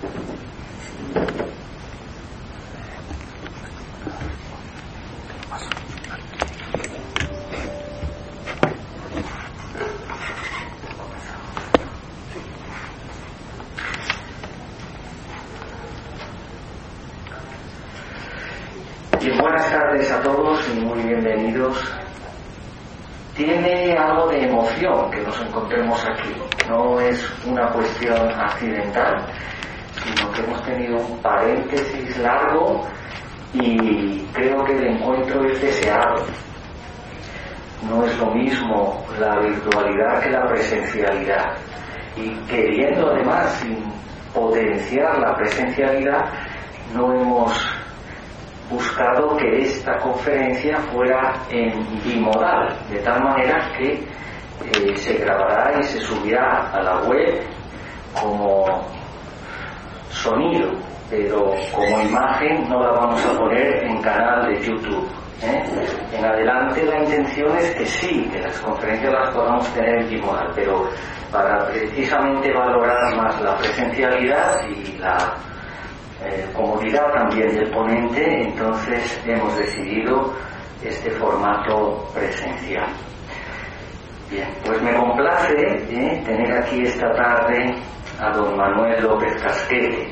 Bien, buenas tardes a todos y muy bienvenidos. Tiene algo de emoción que nos encontremos aquí. No es una cuestión accidental, sino que hemos tenido un paréntesis largo y creo que el encuentro es deseado. No es lo mismo la virtualidad que la presencialidad. Y queriendo además potenciar la presencialidad, no hemos buscado que esta conferencia fuera en bimodal, de tal manera que se grabará y se subirá a la web como sonido, pero como imagen no la vamos a poner en canal de YouTube. En adelante la intención es que sí, que las conferencias las podamos tener en bimodal, pero para precisamente valorar más la presencialidad y la comodidad también del ponente, entonces hemos decidido este formato presencial. Bien, pues me complace tener aquí esta tarde a don Manuel López Casquete.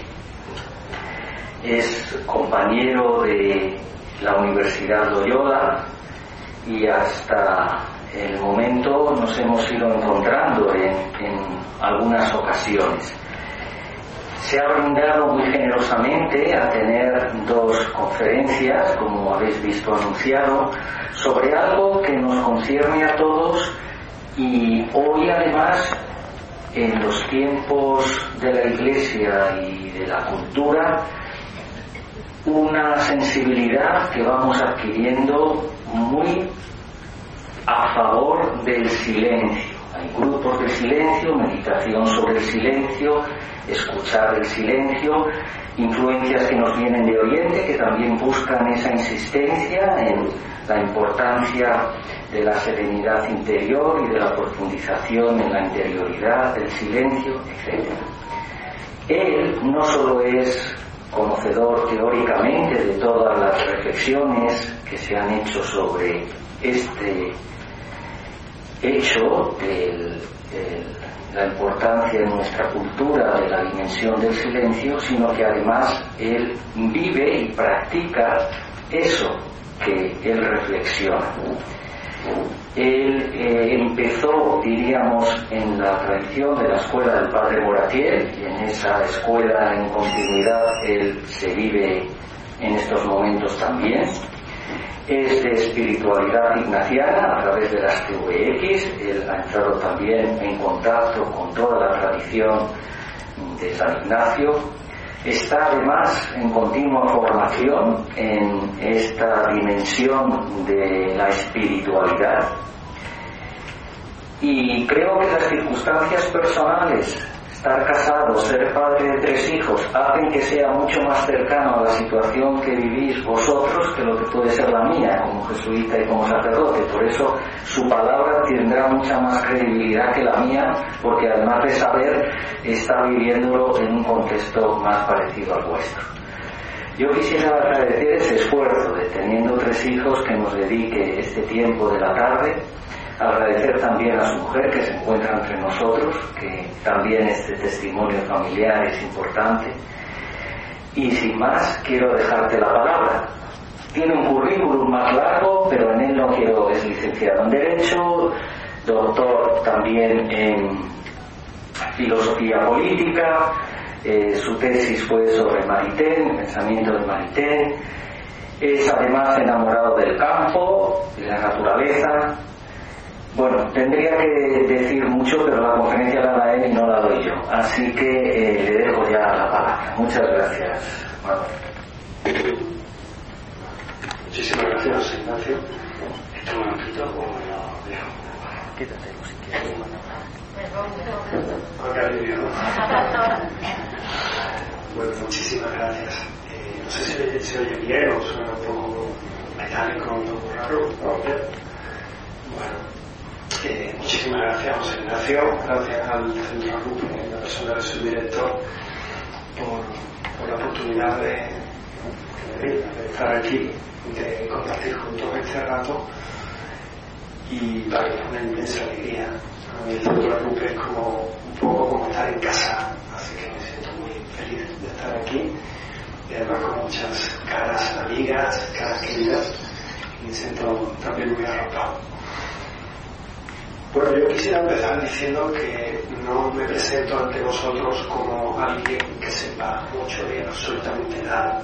Es compañero de la Universidad Loyola y hasta el momento nos hemos ido encontrando en algunas ocasiones. Se ha brindado muy generosamente a tener 2 conferencias, como habéis visto anunciado, sobre algo que nos concierne a todos y hoy además, en los tiempos de la Iglesia y de la cultura, una sensibilidad que vamos adquiriendo muy a favor del silencio. Hay grupos de silencio, meditación sobre el silencio, escuchar el silencio, influencias que nos vienen de Oriente que también buscan esa insistencia en la importancia de la serenidad interior y de la profundización en la interioridad, del silencio, etc. Él no solo es conocedor teóricamente de todas las reflexiones que se han hecho sobre este hecho de la importancia en nuestra cultura de la dimensión del silencio, sino que además él vive y practica eso que él reflexiona. Él empezó, diríamos, en la tradición de la escuela del padre Moratier, y en esa escuela en continuidad él se vive en estos momentos también. Es de espiritualidad ignaciana a través de las TVX. Él ha entrado también en contacto con toda la tradición de San Ignacio. Está además en continua formación en esta dimensión de la espiritualidad. Y creo que las circunstancias personales, estar casado, ser padre de 3 hijos, hacen que sea mucho más cercano a la situación que vivís vosotros que lo que puede ser la mía como jesuita y como sacerdote. Por eso su palabra tendrá mucha más credibilidad que la mía, porque además de saber, está viviéndolo en un contexto más parecido al vuestro. Yo quisiera agradecer ese esfuerzo de, teniendo 3 hijos, que nos dedique este tiempo de la tarde. Agradecer también a su mujer que se encuentra entre nosotros, que también este testimonio familiar es importante. Y sin más, quiero dejarte la palabra. Tiene un currículum más largo, pero en él no quiero, es licenciado en Derecho, doctor también en Filosofía Política, su tesis fue sobre Maritain, el pensamiento de Maritain. Es además enamorado del campo, de la naturaleza. Bueno, tendría que decir mucho, pero la conferencia la da él y no la doy yo. Así que le dejo ya la palabra. Muchas gracias, Manuel. Muchísimas gracias, Ignacio. ¿Esto me lo quito o me lo dejo? Quítatelo si quieres. Bueno, muchísimas gracias. No sé si se oye bien o suena un poco metálico, un poco raro. Bueno. Muchísimas gracias, José Ignacio, gracias al Centro Grupo y a la persona de su director por oportunidad de estar aquí, de compartir juntos este rato, y para mí es una inmensa alegría. A mí el Centro de Grupo es como un poco como estar en casa, así que me siento muy feliz de estar aquí, y además con muchas caras amigas, caras queridas, y me siento también muy arropado. Bueno, yo quisiera empezar diciendo que no me presento ante vosotros como alguien que sepa mucho de absolutamente nada.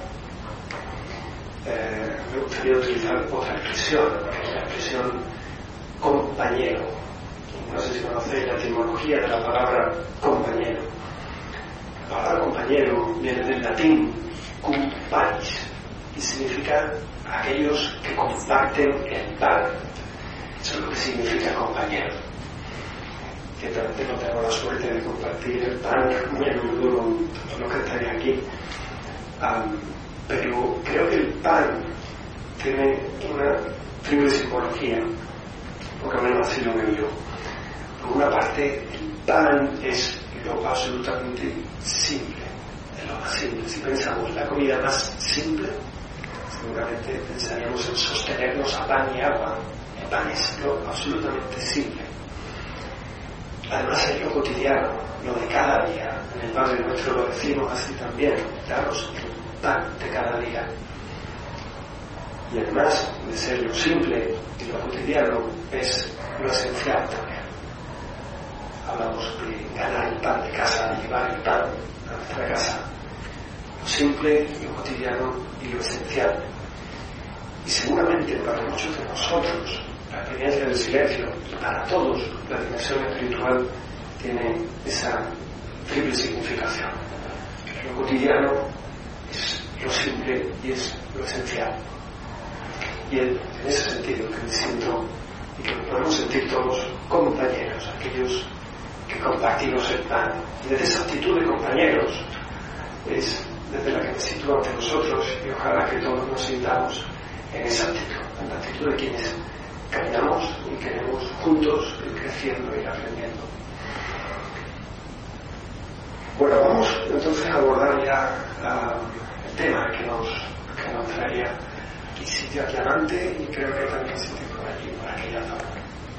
Me gustaría utilizar otra expresión, que es la expresión compañero. No sé si conocéis la etimología de la palabra compañero. La palabra compañero viene del latín cum panis y significa aquellos que comparten el pan. Eso es lo que significa compañero. Ciertamente no tengo la suerte de compartir el pan muy a menudo con todos los que estáis aquí, pero creo que el pan tiene una triple simbología, porque al menos así lo veo yo. Por una parte, el pan es lo absolutamente simple, es lo más simple. Si pensamos en la comida más simple, seguramente pensaríamos en sostenernos a pan y agua. El pan es lo absolutamente simple. Además es lo cotidiano, lo de cada día. En el Padre Nuestro lo decimos así también: danos el pan de cada día. Y además de ser lo simple y lo cotidiano, es lo esencial también. Hablamos de ganar el pan de casa, de llevar el pan a nuestra casa. Lo simple, lo cotidiano y lo esencial. Y seguramente para muchos de nosotros, la experiencia del silencio, y para todos, la dimensión espiritual tiene esa triple significación. Lo cotidiano es lo simple y es lo esencial. Y en ese sentido que me siento, y que podemos sentir todos compañeros, aquellos que compartimos el pan. Y desde esa actitud de compañeros es desde la que me sitúo ante vosotros, y ojalá que todos nos sintamos en esa actitud, en la actitud de quienes caminamos y queremos juntos ir creciendo y ir aprendiendo. Bueno, vamos entonces a abordar ya el tema que nos traería. Aquí sitio aquí adelante, y creo que también sitio por aquí, por aquella zona.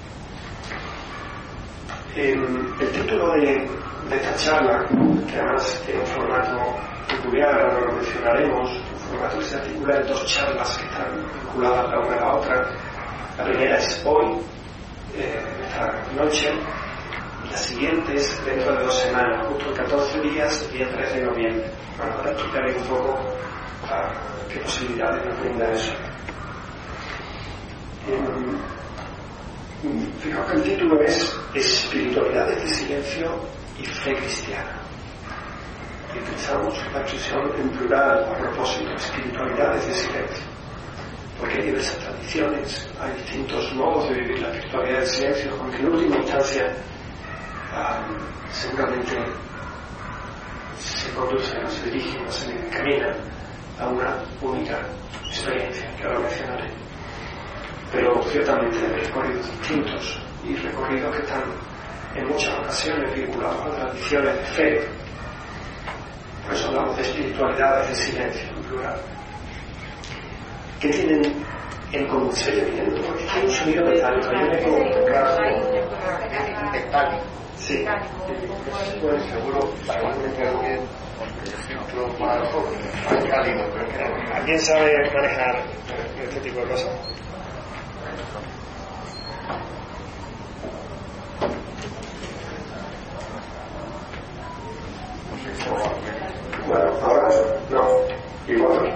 El título de esta charla, que además tiene un formato peculiar, ahora lo mencionaremos, un formato que se articula en dos charlas que están vinculadas la una a la otra. La primera es hoy, esta noche, y la siguiente es dentro de 2 semanas, justo 14 días, el día 3 de noviembre. Bueno, ahora explicaré un poco qué posibilidades nos brinda eso. Fijaos que el título es Espiritualidades de silencio y fe cristiana. Y utilizamos la expresión en plural a propósito, espiritualidades de silencio. Porque hay diversas tradiciones, hay distintos modos de vivir la espiritualidad del silencio, aunque en última instancia seguramente se conducen, se dirigen, se encaminan a una única experiencia, que ahora mencionaré. Pero ciertamente hay recorridos distintos y recorridos que están en muchas ocasiones vinculados a tradiciones de fe. Por eso hablamos de espiritualidades de silencio en plural. ¿Qué tienen en común? ¿Se oye bien? Porque hay un sonido metálico, hay un eco raro. Metálico. Sí. Pues seguro, igualmente alguien, porque yo siento más cálido, pero es que ¿Alguien sabe manejar este tipo de cosas? Bueno, ahora no. Igual.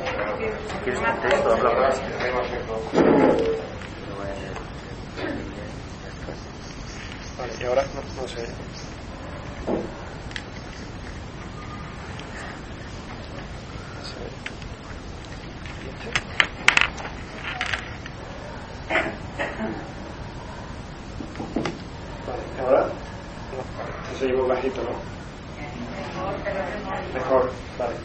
Vale, y ahora no sé. Vale, ahora no. Entonces llevo bajito, ¿no? Mejor, vale.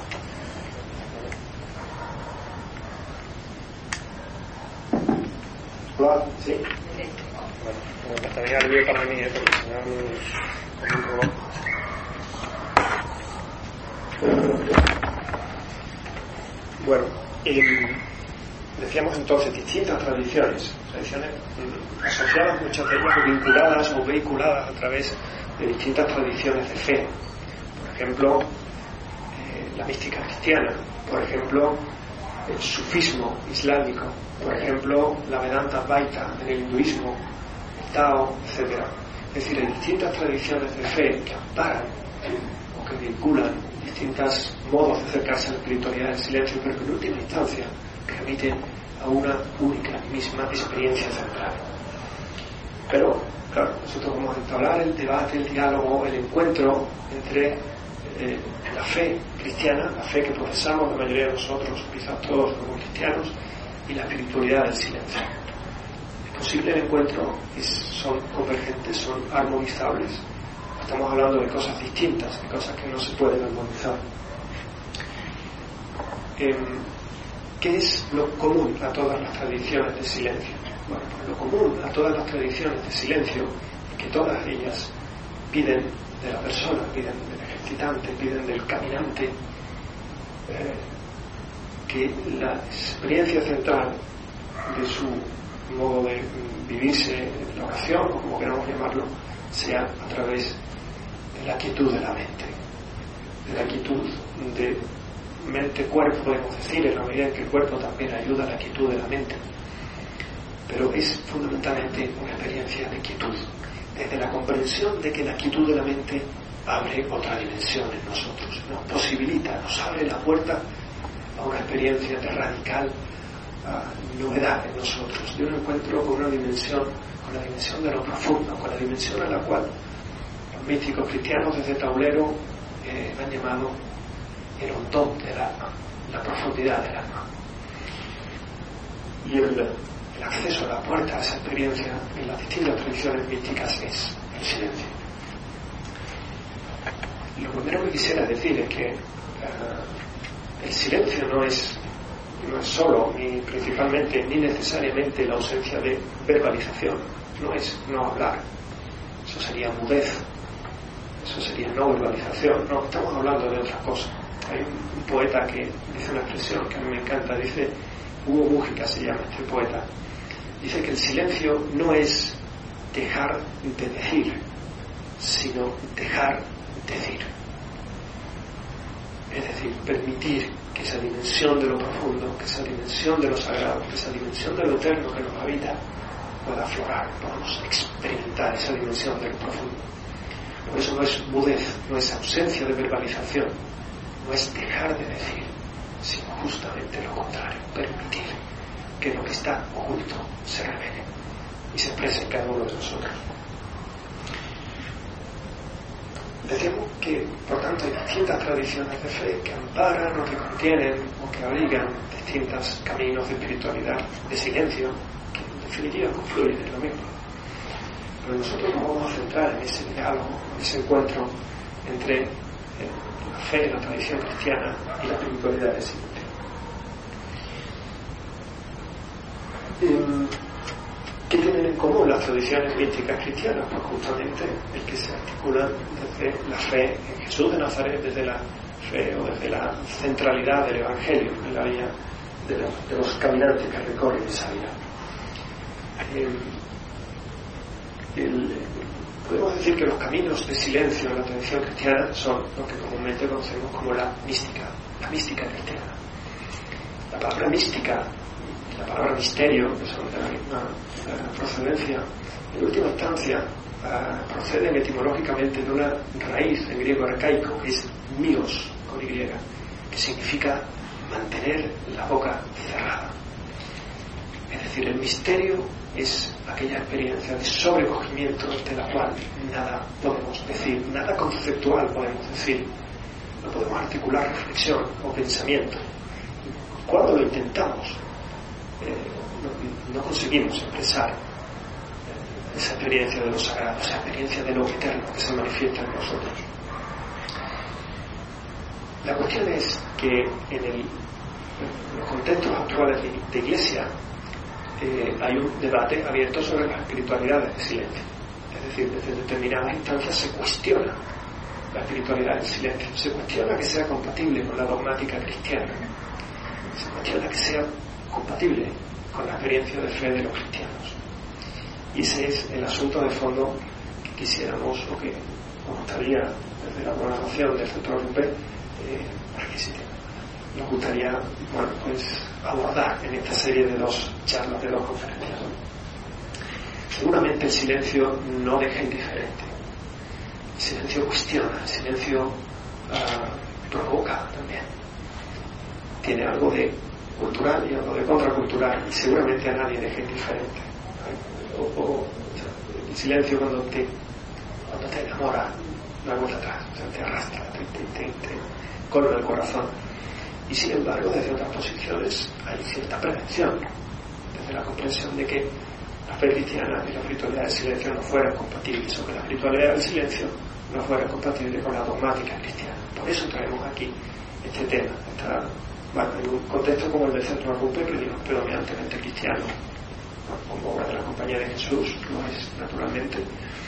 Hola, sí. Bueno, me estaría alivio para mí, porque si no es un robot. Bueno, decíamos entonces distintas tradiciones asociadas, muchas de ellas vinculadas o vehiculadas a través de distintas tradiciones de fe. Por ejemplo, la mística cristiana, por ejemplo, el sufismo islámico, por ejemplo, la Vedanta Advaita en el hinduismo, el Tao, etc. Es decir, hay distintas tradiciones de fe que amparan o que vinculan distintos modos de acercarse a la espiritualidad del silencio, pero que en última instancia remiten a una única y misma experiencia central. Pero, claro, nosotros vamos a entablar el debate, el diálogo, el encuentro entre la fe cristiana, la fe que profesamos la mayoría de nosotros, quizás todos como cristianos, y la espiritualidad del silencio. Es posible el encuentro, son convergentes, son armonizables. Estamos hablando de cosas distintas, de cosas que no se pueden armonizar. ¿Qué es lo común a todas las tradiciones de silencio? Bueno, pues lo común a todas las tradiciones de silencio es que todas ellas piden de la persona, piden del ejercitante, piden del caminante, que la experiencia central de su modo de vivirse la oración, o como queramos llamarlo, sea a través de la quietud de la mente, de la quietud de mente-cuerpo, podemos decir, en la medida en que el cuerpo también ayuda a la quietud de la mente, pero es fundamentalmente una experiencia de quietud, desde la comprensión de que la quietud de la mente abre otra dimensión en nosotros, nos posibilita, nos abre la puerta a una experiencia de radical novedad en nosotros, de un encuentro con una dimensión, con la dimensión de lo profundo, con la dimensión a la cual los místicos cristianos desde Taulero han llamado el hondón del alma, la profundidad del alma. Y el acceso a la puerta a esa experiencia en las distintas tradiciones místicas es el silencio. Lo primero que quisiera decir es que el silencio no es solo, ni principalmente, ni necesariamente la ausencia de verbalización. No es no hablar. Eso sería mudez. Eso sería no verbalización. No, estamos hablando de otra cosa. Hay un poeta que dice una expresión que a mí me encanta. Dice, Hugo Mújica se llama este poeta. Dice que el silencio no es dejar de decir, sino dejar decir. Es decir, permitir que esa dimensión de lo profundo, que esa dimensión de lo sagrado, que esa dimensión de lo eterno que nos habita pueda aflorar, podamos experimentar esa dimensión de lo profundo. Por eso no es mudez, no es ausencia de verbalización, no es dejar de decir, sino justamente lo contrario, permitir que lo que está oculto se revele y se exprese en cada uno de nosotros. Decimos que, por tanto, hay distintas tradiciones de fe que amparan o que contienen o que abrigan distintos caminos de espiritualidad, de silencio, que en definitiva confluyen en lo mismo. Pero nosotros nos vamos a centrar en ese diálogo, en ese encuentro entre la fe, la tradición cristiana y la espiritualidad del silencio. ¿Qué tienen en común las tradiciones místicas cristianas? Pues justamente el que se articulan desde la fe en Jesús de Nazaret, desde la fe o desde la centralidad del Evangelio en la vía de los caminantes que recorren esa vía. Podemos decir que los caminos de silencio en la tradición cristiana son lo que comúnmente conocemos como la mística cristiana. La palabra mística, la palabra misterio, que son de la misma procedencia, en última instancia proceden etimológicamente de una raíz en griego arcaico que es mios, con Y, que significa mantener la boca cerrada. Es decir, el misterio es aquella experiencia de sobrecogimiento de la cual nada podemos decir, nada conceptual podemos decir, no podemos articular reflexión o pensamiento. Cuando lo intentamos, no conseguimos expresar esa experiencia de lo sagrado, esa experiencia de lo eterno que se manifiesta en nosotros. La cuestión es que en los contextos actuales de Iglesia hay un debate abierto sobre las espiritualidades de silencio. Es decir, desde determinadas instancias se cuestiona la espiritualidad del silencio, se cuestiona que sea compatible con la dogmática cristiana. se cuestiona que sea compatible con la experiencia de fe de los cristianos. Y ese es el asunto de fondo que quisiéramos, o que nos gustaría, desde la programación del Centro Rupe, nos gustaría abordar en esta serie de 2 charlas, de 2 conferencias. Seguramente el silencio no deja indiferente. El silencio cuestiona, el silencio provoca también. Tiene algo de cultural y algo de contracultural, y seguramente a nadie deja indiferente. El silencio cuando te enamora, no hay vuelta atrás, te arrastra, te colma el corazón. Y sin embargo, desde otras posiciones hay cierta prevención, desde la comprensión de que la fe cristiana y la espiritualidad del silencio no fueran compatibles, o que la espiritualidad del silencio no fuera compatible con la dogmática cristiana. Por eso traemos aquí este tema. En un contexto como el del Centro Rupe, predominantemente cristiano, como obra de la Compañía de Jesús, lo es naturalmente,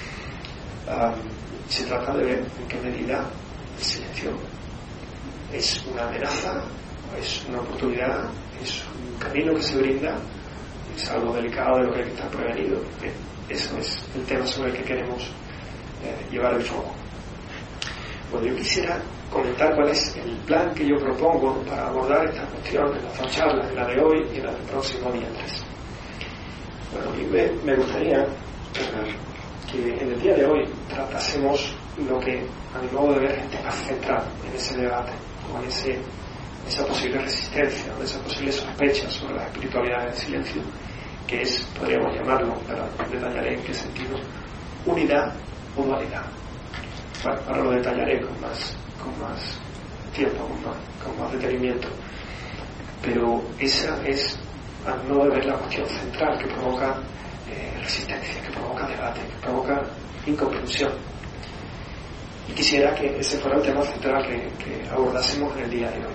se trata de ver en qué medida el silencio es una amenaza, es una oportunidad, es un camino que se brinda, es algo delicado de lo que hay que estar prevenido. Eso es el tema sobre el que queremos llevar el foco. Bueno, yo quisiera comentar cuál es el plan que yo propongo para abordar esta cuestión en las 2 charlas, en la de hoy y en la del próximo día 3. Bueno, a mí me gustaría que en el día de hoy tratásemos lo que, a mi modo de ver, es el tema central en ese debate, o en esa posible resistencia, o esa posible sospecha sobre la espiritualidad del silencio, que es, podríamos llamarlo, pero detallaré en qué sentido, unidad o dualidad. Bueno, ahora lo detallaré con más tiempo, con más detenimiento, pero esa es, a mi modo de ver, la cuestión central que provoca resistencia, que provoca debate, que provoca incomprensión. Y quisiera que ese fuera el tema central que abordásemos en el día de hoy.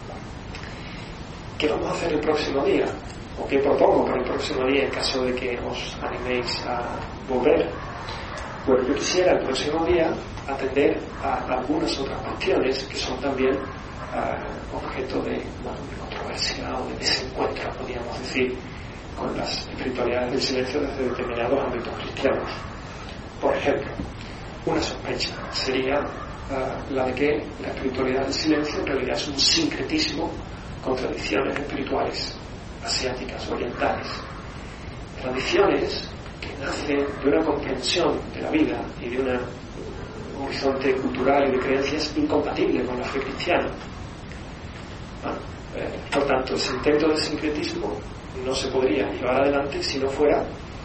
¿Qué vamos a hacer el próximo día? ¿O qué propongo para el próximo día en caso de que os animéis a volver? Bueno, yo quisiera el próximo día atender a algunas otras cuestiones que son también objeto de controversia o de desencuentro, podríamos decir, con las espiritualidades del silencio desde determinados ámbitos cristianos. Por ejemplo, una sospecha sería la de que la espiritualidad del silencio en realidad es un sincretismo con tradiciones espirituales asiáticas, orientales, tradiciones que nacen de una comprensión de la vida y de un horizonte cultural y de creencias incompatible con la fe cristiana. Por tanto, ese intento de sincretismo no se podría llevar adelante si no fuera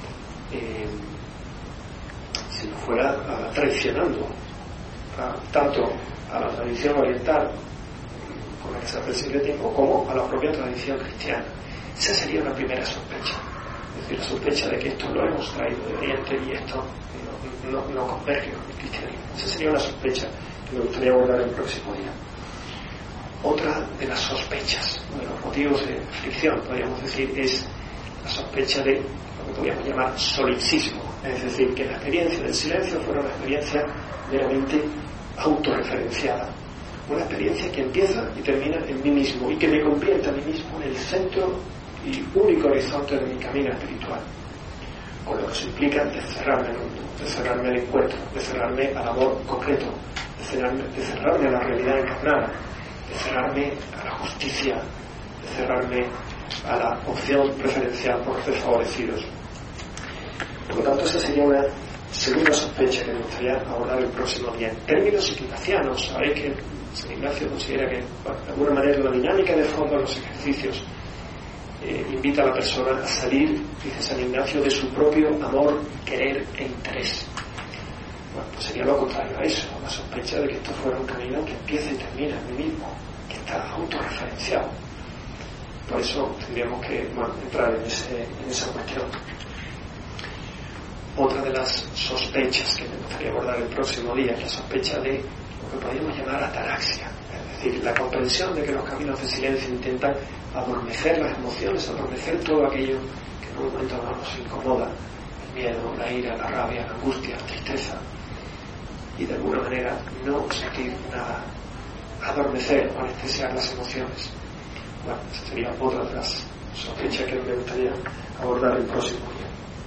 traicionando tanto a la tradición oriental con la que se hace el sincretismo como a la propia tradición cristiana. Esa sería una primera sospecha, es decir, la sospecha de que esto lo hemos traído de Oriente y esto no converge con el cristianismo. Esa sería una sospecha que me gustaría abordar el próximo día. Otra de las sospechas, de los motivos de fricción, podríamos decir, es la sospecha de lo que podríamos llamar solipsismo, es decir, que la experiencia del silencio fuera una experiencia meramente autorreferenciada, una experiencia que empieza y termina en mí mismo y que me convierte a mí mismo en el centro y único horizonte de mi camino espiritual, con lo que eso implica de cerrarme al mundo, de cerrarme al encuentro, de cerrarme al amor concreto, de cerrarme a la realidad encarnada, de cerrarme a la justicia, de cerrarme a la opción preferencial por los desfavorecidos. Por lo tanto, esa sería una segunda sospecha que me gustaría abordar el próximo día. En términos ignacianos, sabéis que San Ignacio considera que, de alguna manera, la dinámica de fondo de los ejercicios invita a la persona a salir, dice San Ignacio, de su propio amor, querer e interés. Bueno, pues sería lo contrario a eso, la sospecha de que esto fuera un camino que empieza y termina en mí mismo, que está autorreferenciado. Por eso tendríamos que entrar en esa cuestión. Otra de las sospechas que me gustaría abordar el próximo día es la sospecha de lo que podríamos llamar ataraxia, es decir, la comprensión de que los caminos de silencio intentan adormecer las emociones, adormecer todo aquello que en un momento dado nos incomoda, el miedo, la ira, la rabia, la angustia, la tristeza, y de alguna manera no sentir nada, adormecer o anestesiar las emociones. Bueno, esa sería otra de las sospechas que me gustaría abordar el próximo día.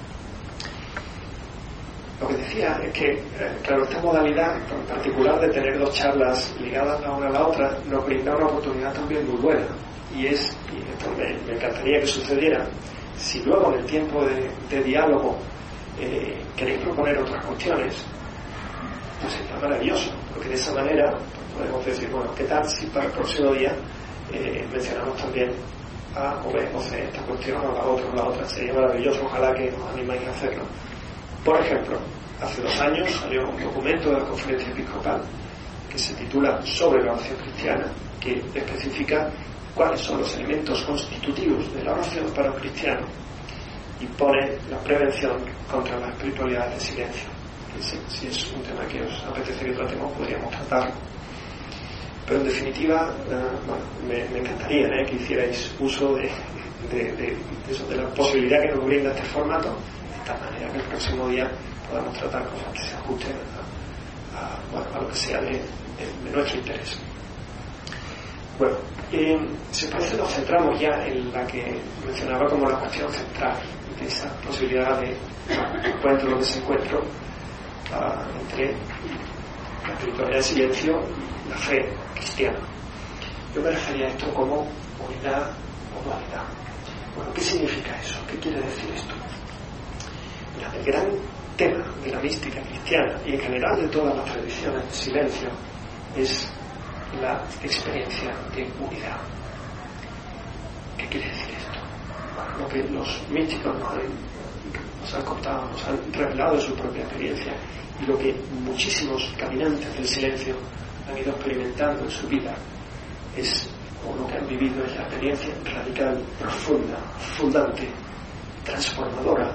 Lo que decía es que, claro, esta modalidad en particular de tener dos charlas ligadas la una a la otra nos brinda una oportunidad también muy buena, y esto me encantaría que sucediera. Si luego en el tiempo de diálogo queréis proponer otras cuestiones, pues sería maravilloso, porque de esa manera podemos decir, bueno, ¿qué tal si para el próximo día mencionamos también A o B o C, esta cuestión o la otra? Sería maravilloso, ojalá que os animéis a hacerlo. Por ejemplo, hace 2 años salió un documento de la Conferencia Episcopal que se titula Sobre la oración cristiana, que especifica cuáles son los elementos constitutivos de la oración para un cristiano y pone la prevención contra la espiritualidad del silencio. Si es un tema que os apetece que tratemos, podríamos tratarlo. Pero en definitiva, me encantaría que hicierais uso de la posibilidad que nos brinda este formato, de tal manera que el próximo día podamos tratar cosas que se ajusten a lo que sea de nuestro interés. Bueno, si os parece, nos centramos ya en la que mencionaba como la cuestión central de esa posibilidad de encuentro o desencuentro entre la espiritualidad del silencio y la fe cristiana. Yo me refería a esto como unidad o dualidad. Bueno, ¿qué significa eso? ¿Qué quiere decir esto? Mira, el gran tema de la mística cristiana y en general de todas las tradiciones de silencio es la experiencia de unidad. ¿Qué quiere decir esto? Bueno, lo que los místicos nos han contado, nos han revelado de su propia experiencia, y lo que muchísimos caminantes del silencio han ido experimentando en su vida es, o lo que han vivido, es la experiencia radical, profunda, fundante, transformadora,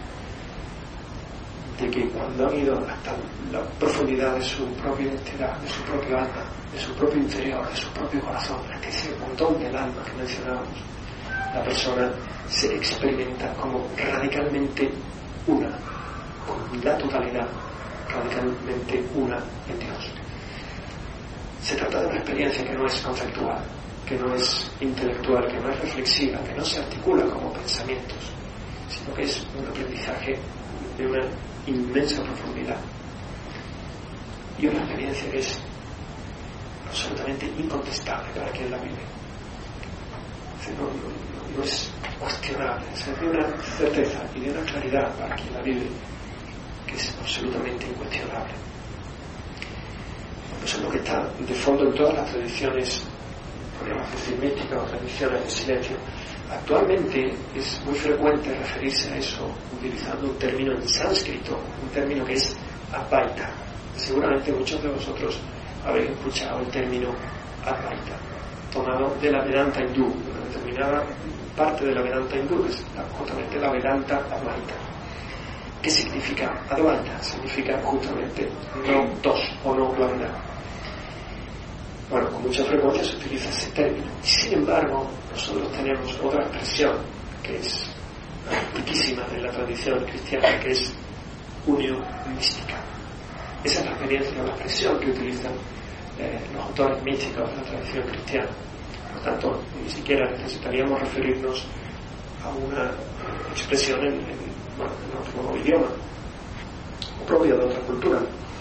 de que cuando han ido hasta la profundidad de su propia identidad, de su propio alma, de su propio interior, de su propio corazón, hasta ese montón del alma que mencionábamos, la persona se experimenta como radicalmente una, con la totalidad, radicalmente una en Dios. Se trata de una experiencia que no es conceptual, que no es intelectual, que no es reflexiva, que no se articula como pensamientos, sino que es un aprendizaje de una inmensa profundidad y una experiencia que es absolutamente incontestable para quien la vive. No es cuestionable, es de una certeza y de una claridad para quien la vive que es absolutamente incuestionable. Eso es lo que está de fondo en todas las tradiciones, podríamos decir, místicas o tradiciones de silencio. Actualmente es muy frecuente referirse a eso utilizando un término en sánscrito, un término que es Advaita. Seguramente muchos de vosotros habéis escuchado el término Advaita, tomado de la Vedanta hindú, una determinada parte de la Vedanta hindú, que es justamente la Vedanta Advaita. ¿Qué significa Advaita? Significa justamente no dos o no dualidad. Bueno, con mucha frecuencia se utiliza ese término. Sin embargo, nosotros tenemos otra expresión que es riquísima en la tradición cristiana, que es unio mística. Esa es la experiencia o la expresión que utilizan los autores místicos de la tradición cristiana. Por lo tanto, ni siquiera necesitaríamos referirnos a una expresión en otro idioma o propia de otra cultura.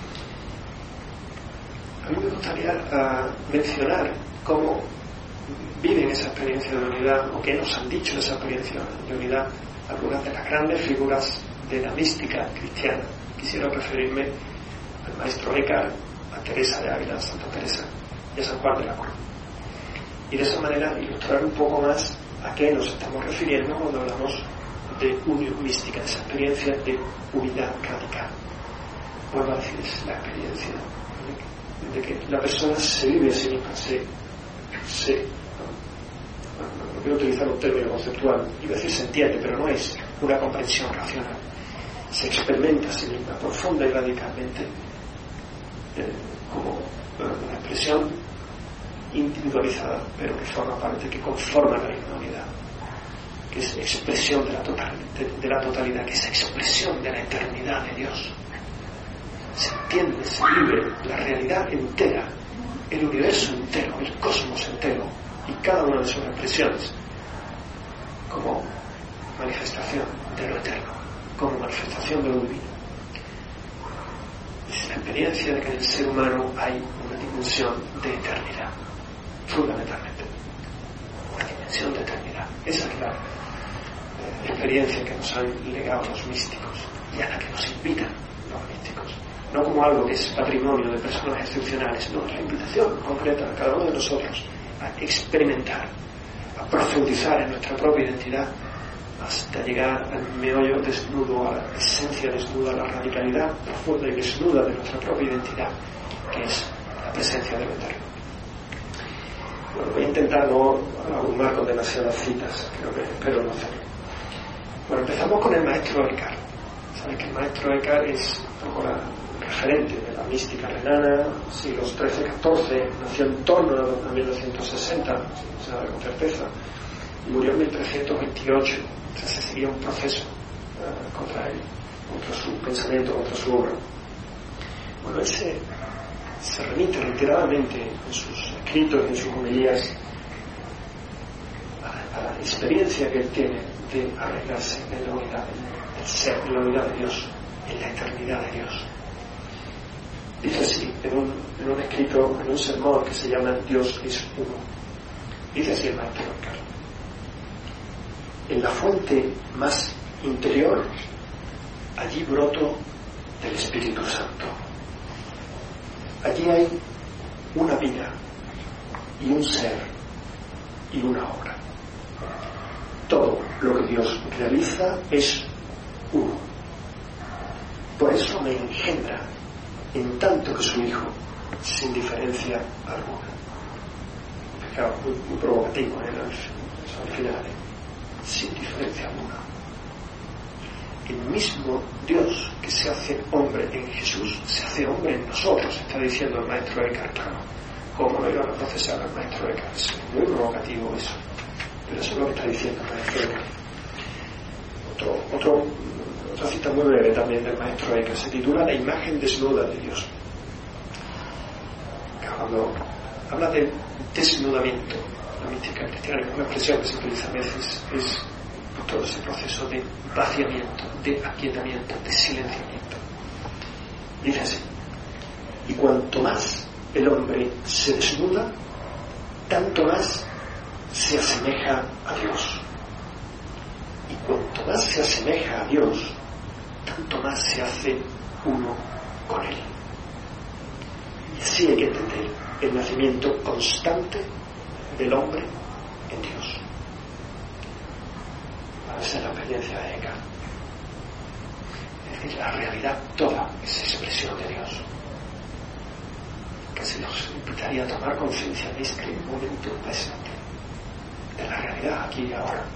A mí me gustaría mencionar cómo viven esa experiencia de unidad, o qué nos han dicho de esa experiencia de unidad algunas de las grandes figuras de la mística cristiana. Quisiera referirme al maestro Eckhart, a Teresa de Ávila, a Santa Teresa y a San Juan de la Cruz. Y de esa manera ilustrar un poco más a qué nos estamos refiriendo cuando hablamos de unión mística, de esa experiencia de unidad radical. Vuelvo a decir, es la experiencia de que la persona se vive a sí misma, no quiero utilizar un término conceptual, iba a decir se entiende, pero no es una comprensión racional. Se experimenta a sí misma profunda y radicalmente como una expresión individualizada, pero que forma parte, que conforma la misma unidad, que es expresión de la totalidad, que es expresión de la eternidad de Dios. Se entiende, se vive la realidad entera, el universo entero, el cosmos entero, y cada una de sus expresiones como manifestación de lo eterno, como manifestación de lo divino. Es la experiencia de que en el ser humano hay una dimensión de eternidad, fundamentalmente. Una dimensión de eternidad. Esa es la experiencia que nos han legado los místicos y a la que nos invitan los místicos. No como algo que es patrimonio de personas excepcionales, no, es la invitación concreta a cada uno de nosotros a experimentar, a profundizar en nuestra propia identidad hasta llegar al meollo desnudo, a la esencia desnuda, a la radicalidad profunda y desnuda de nuestra propia identidad, que es la presencia de lo eterno. Bueno, voy a intentar no abrumar con demasiadas citas, espero no hacerlo. Bueno, empezamos con el maestro Eckhart. Sabéis que el maestro Eckhart es un poco la referente de la mística renana, siglos XIII-XIV, nació en torno a 1960, se sabe con certeza, y murió en 1328. Entonces sería un proceso contra él, contra su pensamiento, contra su obra. Bueno, él se remite reiteradamente en sus escritos y en sus homilías a la experiencia que él tiene de arraigarse en la unidad del ser, en la unidad de Dios, en la eternidad de Dios. Dice así, en un escrito, en un sermón que se llama Dios es uno. Dice así el maestro Eckhart: en la fuente más interior, allí broto del Espíritu Santo. Allí hay una vida y un ser y una obra. Todo lo que Dios realiza es uno. Por eso me engendra en tanto que su Hijo, sin diferencia alguna. Fijaos, muy provocativo al final, sin diferencia alguna. El mismo Dios que se hace hombre en Jesús se hace hombre en nosotros, está diciendo el maestro Eckhart. ¿Cómo lo iban a procesar el maestro Eckhart? Es muy provocativo eso, pero eso es lo que está diciendo el maestro Eckhart. Otra cita muy breve también del maestro Eckhart se titula La imagen desnuda de Dios. Cuando habla de desnudamiento, la mística cristiana es una expresión que se utiliza a veces, es todo ese proceso de vaciamiento, de aquietamiento, de silenciamiento. Dice así: y cuanto más el hombre se desnuda, tanto más se asemeja a Dios. Y cuanto más se asemeja a Dios, tanto más se hace uno con Él. Y así hay que entender el nacimiento constante del hombre en Dios. Esa es la experiencia de Eckhart. Es decir, la realidad toda es expresión de Dios. Casi nos invitaría a tomar conciencia de este momento presente, de la realidad aquí y ahora.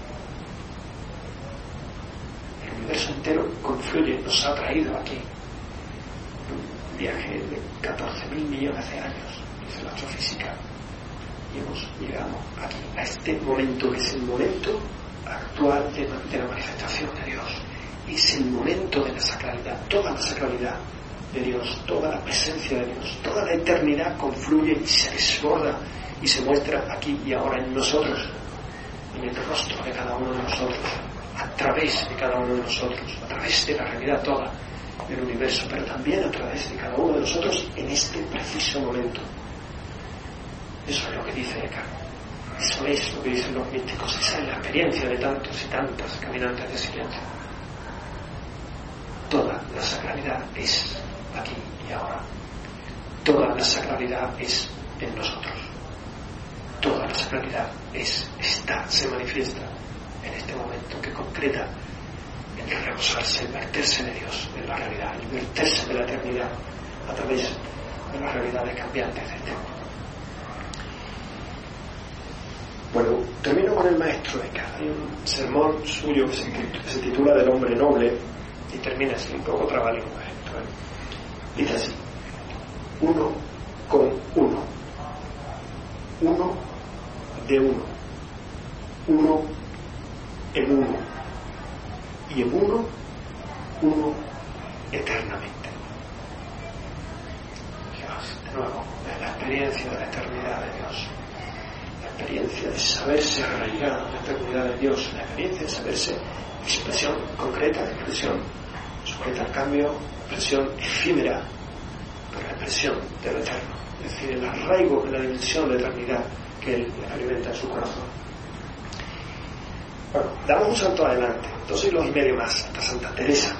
El universo entero confluye, nos ha traído aquí. Un viaje de 14.000 millones de años, dice la astrofísica, y hemos llegado aquí, a este momento, que es el momento actual de la manifestación de Dios. Es el momento de la sacralidad, toda la sacralidad de Dios, toda la presencia de Dios, toda la eternidad confluye y se desborda y se muestra aquí y ahora en nosotros, en el rostro de cada uno de nosotros, a través de cada uno de nosotros, a través de la realidad toda del universo, pero también a través de cada uno de nosotros en este preciso momento. Eso es lo que dice Eckhart. Eso es lo que dicen los místicos. Esa es la experiencia de tantos y tantas caminantes de silencio. Toda la sacralidad es aquí y ahora. Toda la sacralidad es en nosotros. Toda la sacralidad se manifiesta en este momento que concreta el rebosarse, el verterse de Dios en la realidad, el verterse de la eternidad a través de las realidades cambiantes del tiempo. Bueno, termino con el maestro Eckhart. Hay un sermón suyo que se titula Del hombre noble y termina así, un poco trabalengua. Dice así: uno con uno, uno de uno, uno en uno, y en uno, uno eternamente. Dios, de nuevo, es la experiencia de la eternidad de Dios. experiencia de saberse arraigado en la eternidad de Dios, la experiencia de saberse expresión concreta, expresión sujeta al cambio, expresión efímera, pero la expresión de lo eterno, es decir, el arraigo en la dimensión de eternidad que él experimenta en su corazón. Bueno, damos un salto adelante, 2 siglos y medio más, hasta Santa Teresa.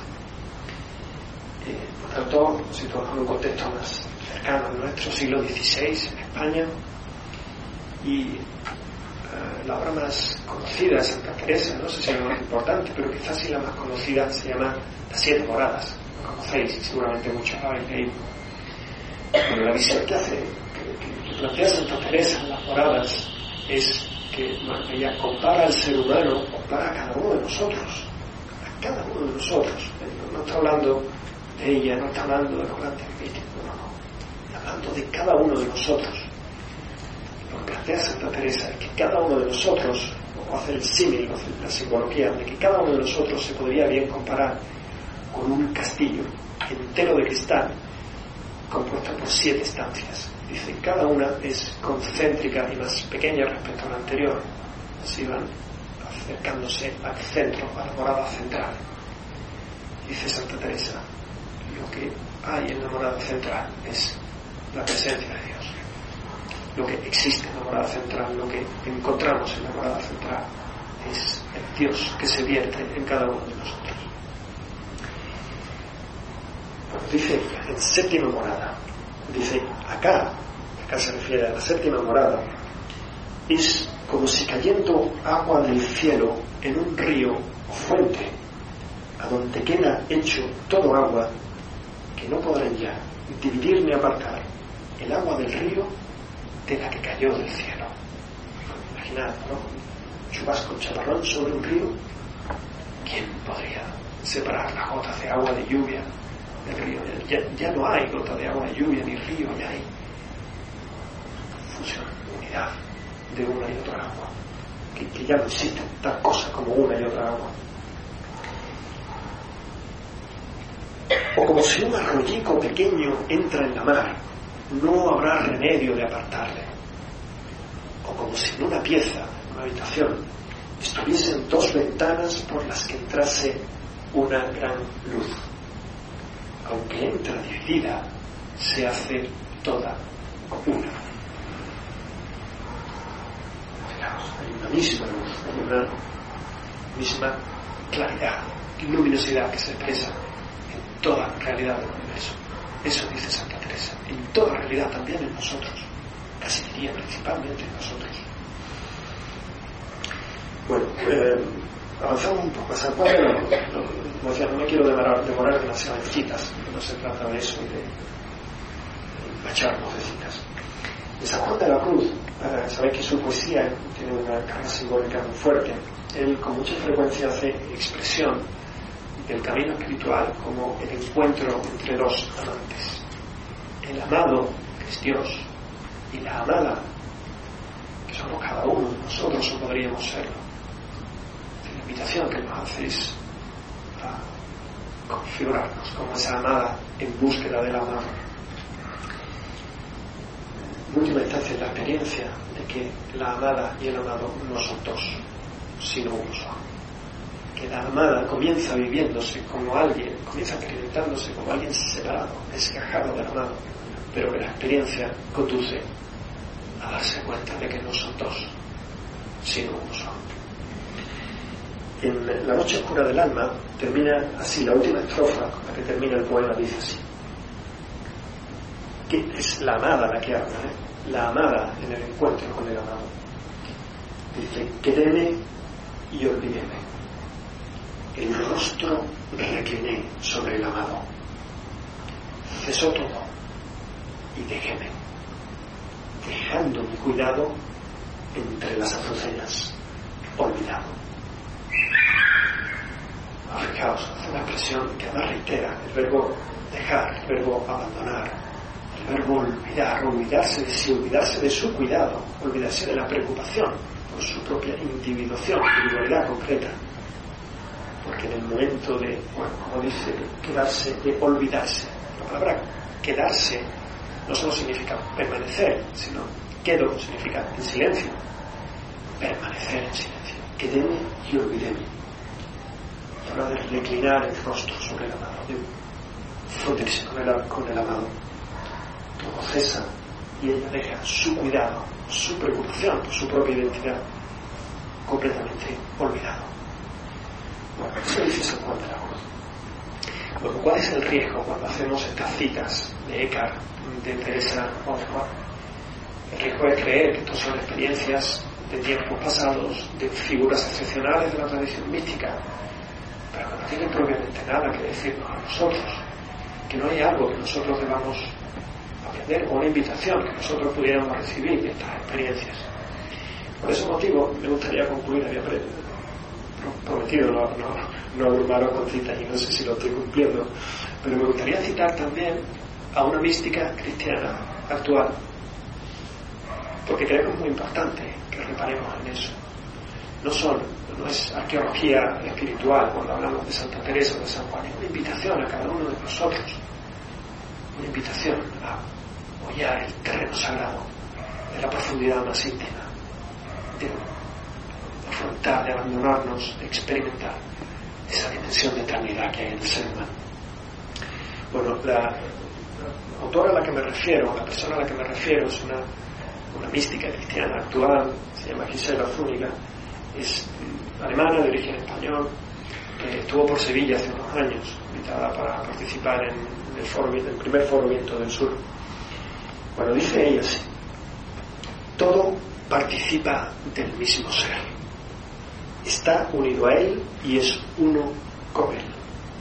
Por tanto, situamos en un contexto más cercano al nuestro, siglo XVI en España, y la obra más conocida de Santa Teresa, no sé si es la más importante, pero quizás sí la más conocida, se llama Las 7 moradas. Lo conocéis y seguramente muchos lo habéis leído. Pero la visión que hace, que plantea Santa Teresa en las moradas, es que ella compara al ser humano, compara a cada uno de nosotros, a cada uno de nosotros. No está hablando de ella, no está hablando de los grandes místicos, no, está hablando de cada uno de nosotros. Lo que plantea Santa Teresa es que cada uno de nosotros, o hace el símil, hace la simbología, de que cada uno de nosotros se podría bien comparar con un castillo entero de cristal compuesto por 7 estancias. Dice, cada una es concéntrica y más pequeña respecto a la anterior. Así van acercándose al centro, a la morada central. Dice Santa Teresa, lo que hay en la morada central es la presencia de Dios. Lo que existe en la morada central, lo que encontramos en la morada central, es el Dios que se vierte en cada uno de nosotros. Bueno, dice en 7ª morada, dice acá se refiere a la 7ª morada, es como si cayendo agua del cielo en un río o fuente, a donde queda hecho todo agua, que no podrán ya dividir ni apartar el agua del río de la que cayó del cielo. Imaginad, ¿no? Un chubasco, un chaparrón sobre un río. ¿Quién podría separar las gotas de agua de lluvia del río? Ya no hay gota de agua de lluvia ni río, ya hay fusión, unidad de una y otra agua, que ya no existe tal cosa como una y otra agua. O como si un arroyico pequeño entra en la mar, no habrá remedio de apartarle. O como si en una pieza, una habitación, estuviesen 2 ventanas por las que entrase una gran luz. Aunque entra dividida, se hace toda una. Fijaos, hay una misma luz, hay una misma claridad y luminosidad que se expresa en toda realidad del universo. Eso dice Santa Teresa, en toda realidad, también en nosotros, casi diría principalmente en nosotros. Bueno, avanzamos un poco. San Juan de la Cruz, no me quiero demorar demasiado en citas, no se trata de eso y de empacharnos de citas. De San Juan de la Cruz, sabéis que su poesía tiene una carga simbólica muy fuerte. Él con mucha frecuencia hace expresión del camino espiritual como el encuentro entre 2 amantes. El amado, que es Dios, y la amada, que somos cada uno de nosotros o podríamos serlo. La invitación que nos hace es a configurarnos como esa amada en búsqueda del amor. En última instancia, es la experiencia de que la amada y el amado no son 2, sino uno solo. Que la amada comienza viviéndose como alguien, comienza experimentándose como alguien separado, desgajado del amado, pero que la experiencia conduce a darse cuenta de que no son 2, sino uno solo. En La noche oscura del alma termina así, la última estrofa con la que termina el poema dice así, que es la amada la que habla, la amada en el encuentro con el amado. Dice, quedéme y olvídeme. El rostro recliné sobre el amado. Cesó todo y dejéme, dejando mi cuidado entre las azucenas, olvidado. Fijaos, hace una expresión que además reitera el verbo dejar, el verbo abandonar, el verbo olvidar, olvidarse de sí, olvidarse de su cuidado, olvidarse de la preocupación por su propia individualidad concreta. Porque en el momento de, como dice, quedarse, de olvidarse, la palabra quedarse no solo significa permanecer, sino quedo significa en silencio, permanecer en silencio. Quedéme y olvidéme. Y habla de reclinar el rostro sobre el amado, de fundirse con el amado. Todo cesa y ella deja su cuidado, su preocupación por su propia identidad completamente olvidado. Bueno, eso dice San Juan de la Cruz. Bueno, ¿cuál es el riesgo cuando hacemos estas citas de Eckhart, de Teresa o de Juan? El riesgo es creer que estas son experiencias de tiempos pasados, de figuras excepcionales de la tradición mística, pero que no tienen propiamente nada que decirnos a nosotros, que no hay algo que nosotros debamos aprender o una invitación que nosotros pudiéramos recibir de estas experiencias. Por ese motivo me gustaría concluir, había prometido no abrumaros con citas y no sé si lo estoy cumpliendo, pero me gustaría citar también a una mística cristiana actual, porque creo que es muy importante que reparemos en eso. No es arqueología espiritual cuando hablamos de Santa Teresa o de San Juan, es una invitación a cada uno de nosotros, una invitación a hollar el terreno sagrado de la profundidad más íntima, de afrontar, de abandonarnos, de experimentar esa dimensión de eternidad que hay en el ser humano. Bueno, la autora a la que me refiero, la persona a la que me refiero es una mística cristiana actual, se llama Gisela Zúñiga, es alemana de origen español, estuvo por Sevilla hace unos años, invitada para participar en el primer foro Viento del Sur. Bueno, dice ella así: todo participa del mismo ser, está unido a él y es uno con él.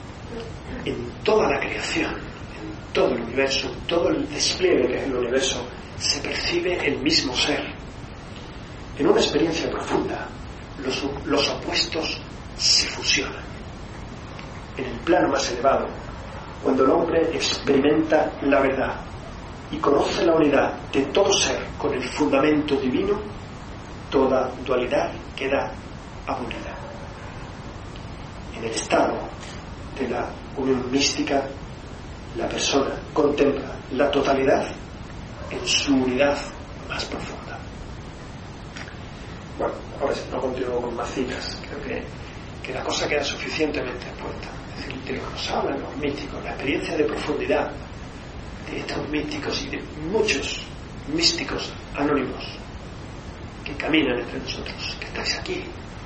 En toda la creación, en todo el universo, en todo el despliegue que es el universo, se percibe el mismo ser. En una experiencia profunda, los opuestos se fusionan. En el plano más elevado, cuando el hombre experimenta la verdad y conoce la unidad de todo ser con el fundamento divino, toda dualidad queda abolida. En el estado de la unión mística, la persona contempla la totalidad en su unidad más profunda. Bueno, ahora sí, no continúo con más citas. Creo que la cosa queda suficientemente expuesta. Es decir, de lo que nos hablan los místicos, la experiencia de profundidad de estos místicos y de muchos místicos anónimos que caminan entre nosotros, que estáis aquí,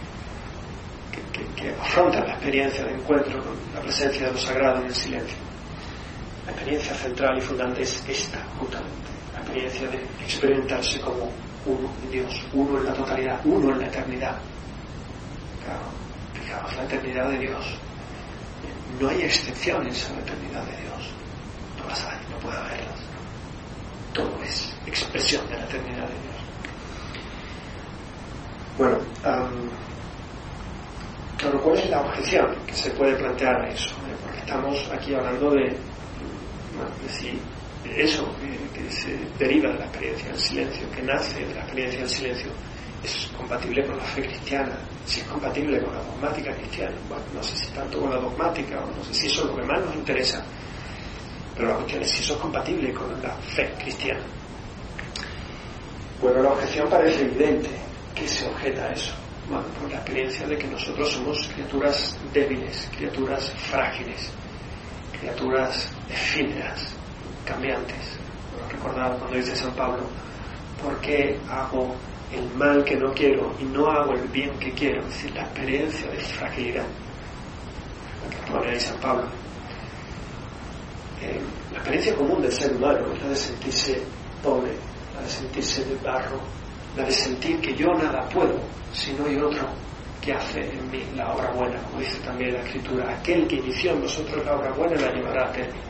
que afrontan la experiencia de encuentro con la presencia de lo sagrado en el silencio. La experiencia central y fundante es esta, justamente, la experiencia de experimentarse como uno en Dios, uno en la totalidad, uno en la eternidad. Claro, fijaos, la eternidad de Dios. No hay excepciones a la eternidad de Dios. No las hay, no puede haberlas. Todo es expresión de la eternidad de Dios. Bueno, claro, ¿cuál es la objeción que se puede plantear a eso? Porque estamos aquí hablando de si eso que se deriva de la experiencia del silencio, que nace de la experiencia del silencio, es compatible con la fe cristiana, si es compatible con la dogmática cristiana. Bueno, no sé si tanto con la dogmática, o no sé si eso es lo que más nos interesa, pero la cuestión es si eso es compatible con la fe cristiana. Bueno, la objeción parece evidente. ¿Qué se objeta a eso? Bueno, por la experiencia de que nosotros somos criaturas débiles, criaturas frágiles, criaturas efímeras, cambiantes. Bueno, recordad cuando dice San Pablo: ¿por qué hago el mal que no quiero y no hago el bien que quiero? Es decir, la experiencia de fragilidad, la que pone ahí San Pablo. La experiencia común del ser humano es la de sentirse pobre, la de sentirse de barro, la de sentir que yo nada puedo si no hay otro que hace en mí la obra buena, como dice también la Escritura: aquel que inició en vosotros la obra buena la llevará a término.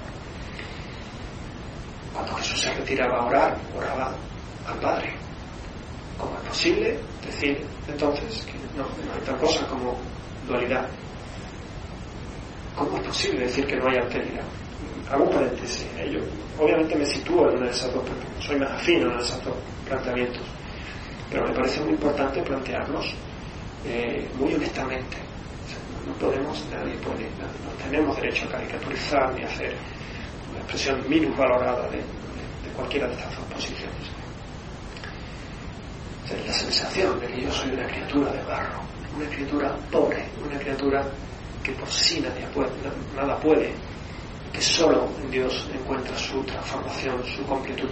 Cuando Jesús se retiraba a orar, oraba al Padre. ¿Cómo es posible decir entonces que no hay tal cosa como dualidad? ¿Cómo es posible decir que no hay alteridad? Hago un paréntesis. Yo obviamente me sitúo en una de esas dos, soy más afín a esos dos planteamientos, pero me parece muy importante plantearlos muy honestamente. O sea, no podemos, nadie puede, no tenemos derecho a caricaturizar ni a hacer una expresión minusvalorada de cualquiera de estas dos posiciones. O tener la sensación de que yo soy una criatura de barro, una criatura pobre, una criatura que por sí nada puede, que solo en Dios encuentra su transformación, su completud.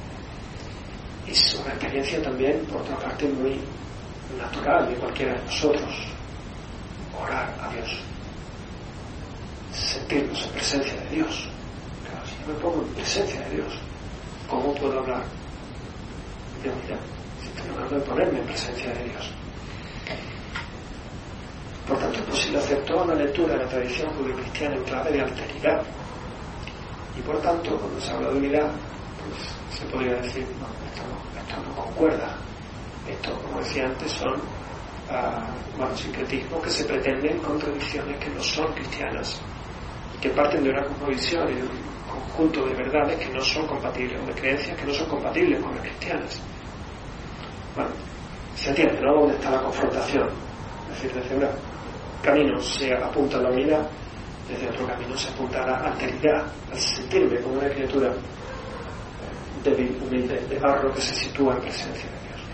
Es una experiencia también, por otra parte, muy natural de cualquiera de nosotros. Orar a Dios, sentirnos en presencia de Dios. Claro, si yo me pongo en presencia de Dios, ¿cómo puedo hablar de unidad? Si estoy hablando de ponerme en presencia de Dios. Por tanto, es posible hacer toda una lectura de la tradición judio-cristiana en clave de alteridad. Y por tanto, cuando se habla de unidad, pues se podría decir, no, esto no concuerda. Esto, como decía antes, son sincretismos que se pretenden con tradiciones que no son cristianas, que parten de una cosmovisión y de un conjunto de verdades que no son compatibles, o de creencias que no son compatibles con las cristianas. Bueno, se entiende, ¿no?, dónde está la confrontación. Es decir, desde un camino se apunta a la unidad, desde otro camino se apunta a la alteridad, al sentirme como una criatura débil, humilde, de barro que se sitúa en presencia de Dios.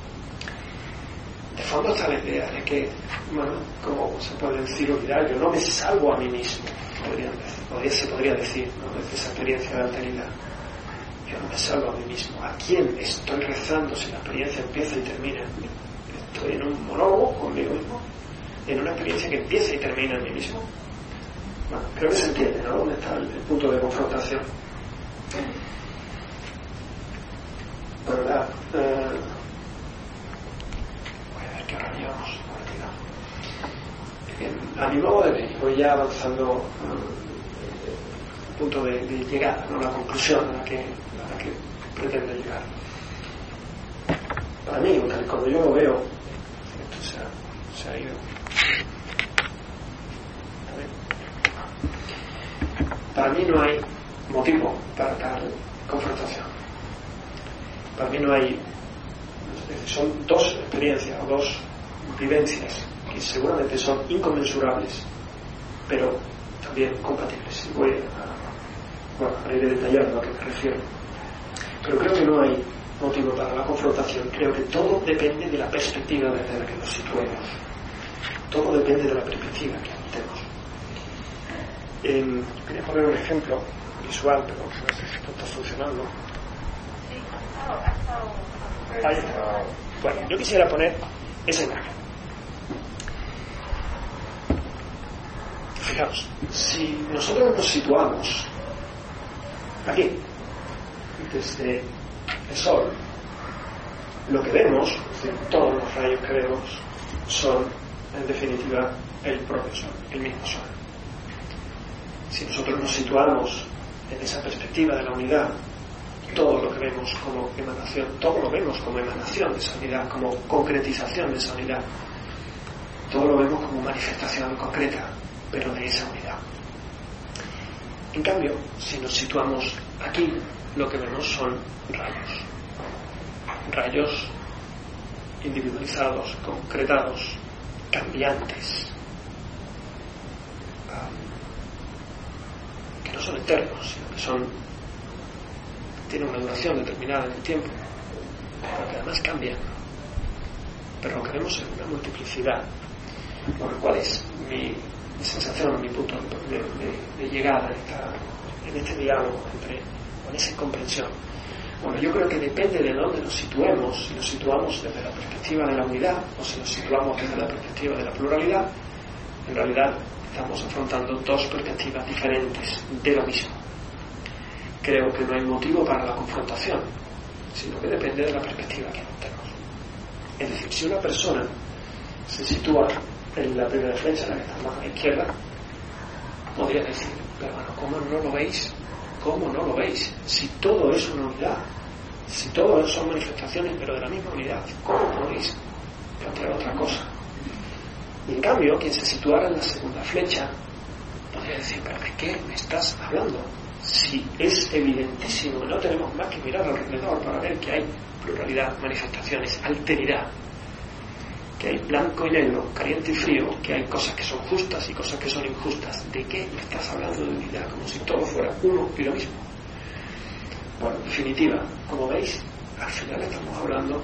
De fondo está la idea de que, bueno, como se puede decir unidad, yo no me salvo a mí mismo, se podría decir, ¿no?, desde esa experiencia de alteridad. Yo no me salvo a mí mismo. ¿A quién estoy rezando si la experiencia empieza y termina? Estoy en un monólogo conmigo mismo, en una experiencia que empieza y termina en mí mismo. Bueno, creo que se entiende, ¿no?, dónde está el punto de confrontación. Bueno, voy a ver qué hora llevamos. A mi modo de ver, voy ya avanzando el punto de llegada, ¿no?, la conclusión a la que pretende llegar. Para mí, tal y como yo lo veo, esto se ha ido. Para mí no hay motivo para tal confrontación. Para mí no hay... Son dos experiencias o dos vivencias que seguramente son inconmensurables, pero también compatibles. Y voy a ir detallando a qué me refiero. Pero creo que no hay motivo para la confrontación. Creo que todo depende de la perspectiva desde la que nos situemos. Todo depende de la perspectiva que tenemos. Quería poner un ejemplo visual, pero no sé si esto está funcionando. Ahí está. Bueno, yo quisiera poner esa imagen. Fijaos, si nosotros nos situamos aquí, desde el Sol, lo que vemos, es decir, todos los rayos que vemos, son, en definitiva, el propio Sol, el mismo Sol. Si nosotros nos situamos en esa perspectiva de la unidad, todo lo que vemos como emanación, todo lo vemos como emanación de esa unidad, como concretización de esa unidad, todo lo vemos como manifestación concreta, pero de esa unidad. En cambio, si nos situamos aquí, lo que vemos son rayos individualizados, concretados, cambiantes, que no son eternos, sino que tienen una duración determinada en el tiempo, pero que además cambian. Pero lo que vemos es una multiplicidad. Bueno, ¿cuál es mi sensación, mi punto de llegada en este diálogo con esa comprensión? Bueno, yo creo que depende de dónde nos situemos. Si nos situamos desde la perspectiva de la unidad o si nos situamos desde la perspectiva de la pluralidad, en realidad estamos afrontando dos perspectivas diferentes de lo mismo. Creo que no hay motivo para la confrontación, sino que depende de la perspectiva que adoptemos. Es decir, si una persona se sitúa en la primera flecha, la que está más a la izquierda, podría decir, pero bueno, ¿cómo no lo veis? ¿Cómo no lo veis? Si todo es una unidad, si todo son manifestaciones, pero de la misma unidad, ¿cómo podéis plantear otra cosa? Y en cambio, quien se situara en la segunda flecha, podría decir, pero ¿de qué me estás hablando? Si es evidentísimo, no tenemos más que mirar alrededor para ver que hay pluralidad, manifestaciones, alteridad, que hay blanco y negro, caliente y frío, que hay cosas que son justas y cosas que son injustas. ¿De qué me estás hablando de unidad? Como si todo fuera uno y lo mismo. Bueno, en definitiva, como veis, al final estamos hablando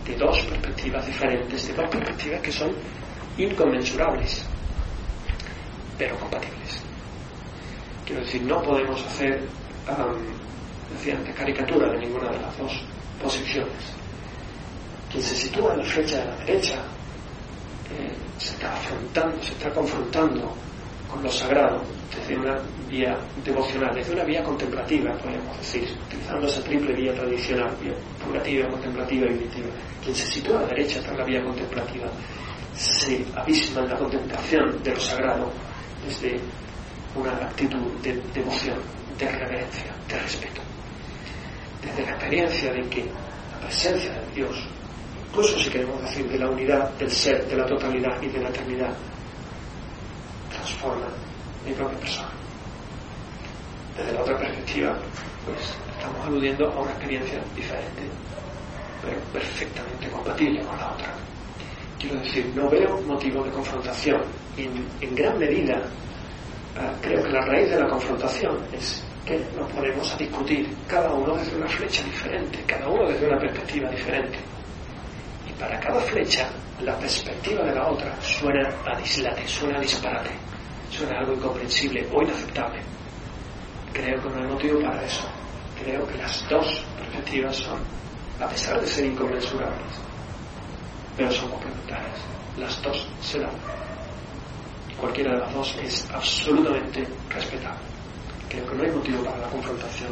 de dos perspectivas diferentes, de dos perspectivas que son inconmensurables, pero compatibles. Quiero decir, no podemos hacer, decía antes, caricatura de ninguna de las dos posiciones. Quien se sitúa en la flecha de la derecha se está confrontando con lo sagrado desde una vía devocional, desde una vía contemplativa, podríamos decir, utilizando esa triple vía tradicional, vía purgativa, contemplativa y unitiva. Quien se sitúa a la derecha está en la vía contemplativa, se abisma en la contemplación de lo sagrado desde una actitud de devoción, de reverencia, de respeto, desde la experiencia de que la presencia de Dios, incluso si queremos decir de la unidad del ser, de la totalidad y de la eternidad, transforma mi propia persona. Desde la otra perspectiva, pues estamos aludiendo a una experiencia diferente, pero perfectamente compatible con la otra. Quiero decir, no veo motivo de confrontación. En gran medida, creo que la raíz de la confrontación es que nos ponemos a discutir, cada uno desde una flecha diferente, cada uno desde una perspectiva diferente. Y para cada flecha, la perspectiva de la otra suena a dislate, suena a disparate, suena a algo incomprensible o inaceptable. Creo que no hay motivo para eso. Creo que las dos perspectivas son, a pesar de ser inconmensurables, pero son complementarias. Las dos se dan. Y cualquiera de las dos es absolutamente respetable. Creo que no hay motivo para la confrontación.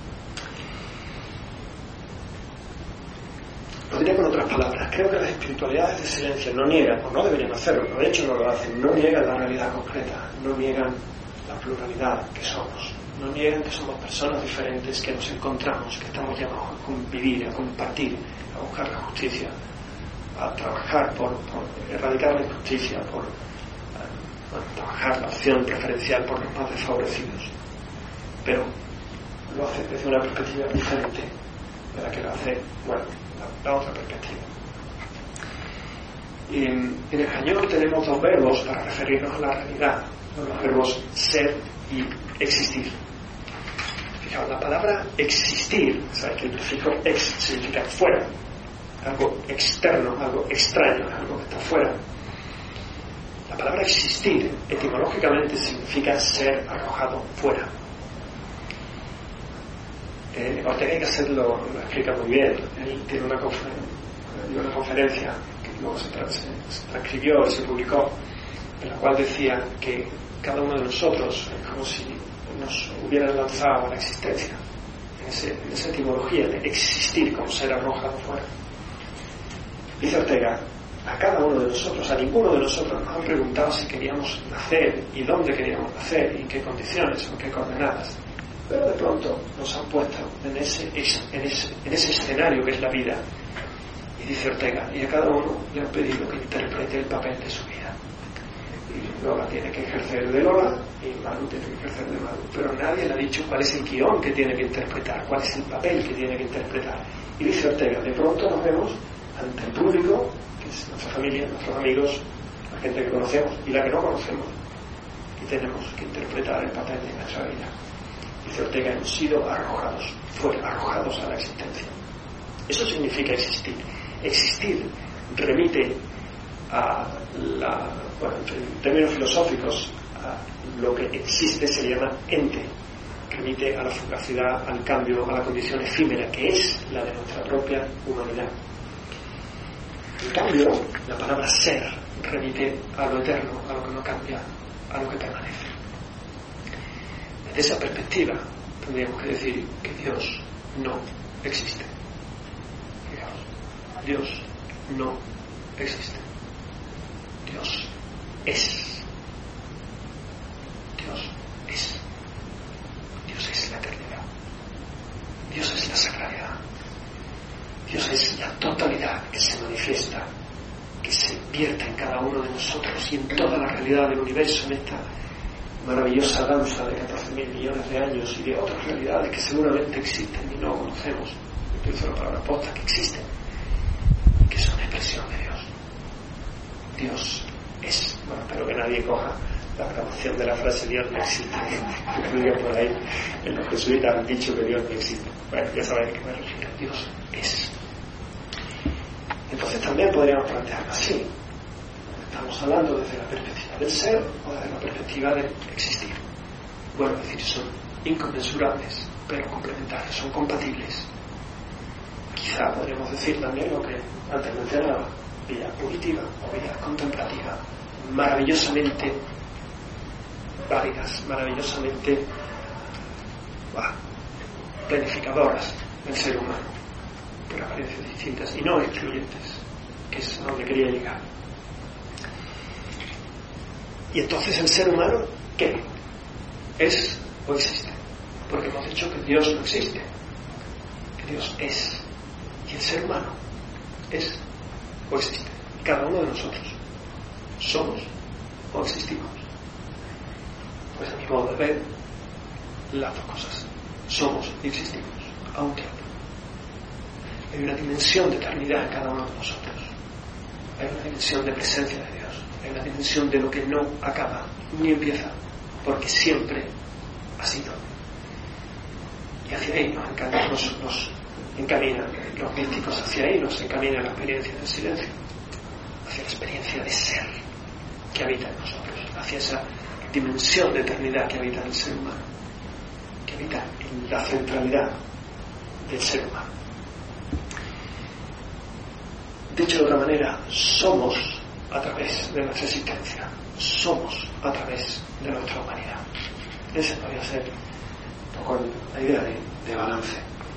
Lo diré con otras palabras. Creo que las espiritualidades de silencio no niegan, o no deberían hacerlo, de hecho no lo hacen, no niegan la realidad concreta, no niegan la pluralidad que somos, no niegan que somos personas diferentes, que nos encontramos, que estamos llamados a convivir, a compartir, a buscar la justicia, a trabajar por erradicar la injusticia, por trabajar la opción preferencial por los más desfavorecidos. Pero lo hace desde una perspectiva diferente de la que lo hace, la otra perspectiva. Y en español tenemos dos verbos para referirnos a la realidad, los verbos ser y existir. Fijaos, la palabra existir, ¿sabes? Que el prefijo ex significa fuera, algo externo, algo extraño, algo que está fuera. La palabra existir etimológicamente significa ser arrojado fuera. Ortega y Gasset lo explica muy bien. Él tiene una conferencia que luego se transcribió y se publicó, en la cual decía que cada uno de nosotros es como si nos hubieran lanzado a la existencia, en esa etimología de existir como ser arrojado fuera. Dice Ortega, a cada uno de nosotros, a ninguno de nosotros nos han preguntado si queríamos nacer y dónde queríamos nacer y en qué condiciones o en qué coordenadas, pero de pronto nos han puesto en ese escenario que es la vida. Y dice Ortega, y a cada uno le han pedido que interprete el papel de su vida. Y Lola tiene que ejercer de Lola y Manu tiene que ejercer de Manu, pero nadie le ha dicho cuál es el guión que tiene que interpretar, cuál es el papel que tiene que interpretar. Y dice Ortega, de pronto nos vemos ante el público, que es nuestra familia, nuestros amigos, la gente que conocemos y la que no conocemos, y tenemos que interpretar el papel de nuestra vida. Dice Ortega, hemos sido arrojados fuera, arrojados a la existencia. Eso significa existir. Existir remite a en términos filosóficos, a lo que existe se llama ente. Remite a la fugacidad, al cambio, a la condición efímera que es la de nuestra propia humanidad. En cambio, la palabra ser remite a lo eterno, a lo que no cambia, a lo que permanece. Desde esa perspectiva, tendríamos que decir que Dios no existe. Fijaos, Dios no existe. Dios es. Dios es. Dios es la eternidad. Dios es la sacralidad. Dios es la totalidad que se manifiesta, que se vierte en cada uno de nosotros y en toda la realidad del universo, en esta maravillosa danza de 14.000 millones de años y de otras realidades que seguramente existen y no conocemos. Utilizo la palabra posta, que existen, que son expresión de Dios. Dios es. Bueno, espero que nadie coja la grabación de la frase Dios no existe, que diga por ahí, en los jesuitas han dicho que Dios no existe. Bueno, ya sabéis a qué me refiero. Dios es. Entonces también podríamos plantearlo así. Estamos hablando desde la perspectiva del ser o desde la perspectiva del existir. Bueno, es decir, son inconmensurables, pero complementarios, son compatibles. Quizá podríamos decir también lo que antes mencionaba, vida auditiva o vida contemplativa, maravillosamente válidas, maravillosamente planificadoras del ser humano, pero apariencias distintas y no excluyentes, que es a donde quería llegar. Y entonces el ser humano, ¿qué? ¿Es o existe? Porque hemos dicho que Dios no existe, que Dios es. Y el ser humano es o existe. Cada uno de nosotros somos o existimos. Pues a mi modo de ver, las dos cosas. Somos y existimos a un tiempo. Hay una dimensión de eternidad en cada uno de nosotros. Hay una dimensión de presencia de Dios. Hay una dimensión de lo que no acaba ni empieza, porque siempre ha sido. Y hacia ahí nos encaminan los místicos, hacia ahí nos encamina la experiencia del silencio, hacia la experiencia de ser que habita en nosotros, hacia esa dimensión de eternidad que habita en el ser humano, que habita en la centralidad del ser humano. Dicho de otra manera, somos a través de nuestra existencia, somos a través de nuestra humanidad. Esa podría ser un poco la idea de balance.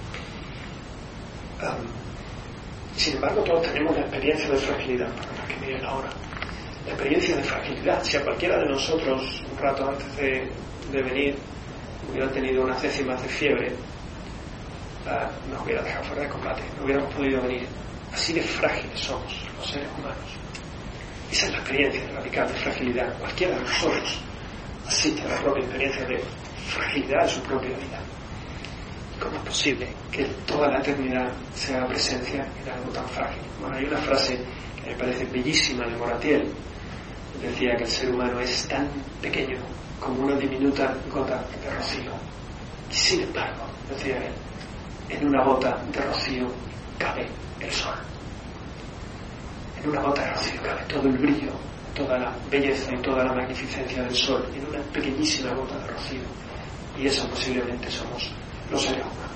Sin embargo, todos tenemos la experiencia de fragilidad, para que miren ahora. La experiencia de fragilidad. Si a cualquiera de nosotros, un rato antes de venir, hubiera tenido unas décimas de fiebre, nos hubiera dejado fuera de combate, no hubiéramos podido venir. Así de frágiles somos los seres humanos. Esa es la experiencia radical de fragilidad. Cualquiera de nosotros asiste a la propia experiencia de fragilidad de su propia vida. ¿Cómo es posible que toda la eternidad se haga presencia en algo tan frágil? Bueno, hay una frase que me parece bellísima de Moratiel. Decía que el ser humano es tan pequeño como una diminuta gota de rocío. Y sin embargo, decía él, en una gota de rocío cabe el sol. En una gota de rocío cabe todo el brillo, toda la belleza y toda la magnificencia del sol, en una pequeñísima gota de rocío. Y eso posiblemente somos los seres humanos.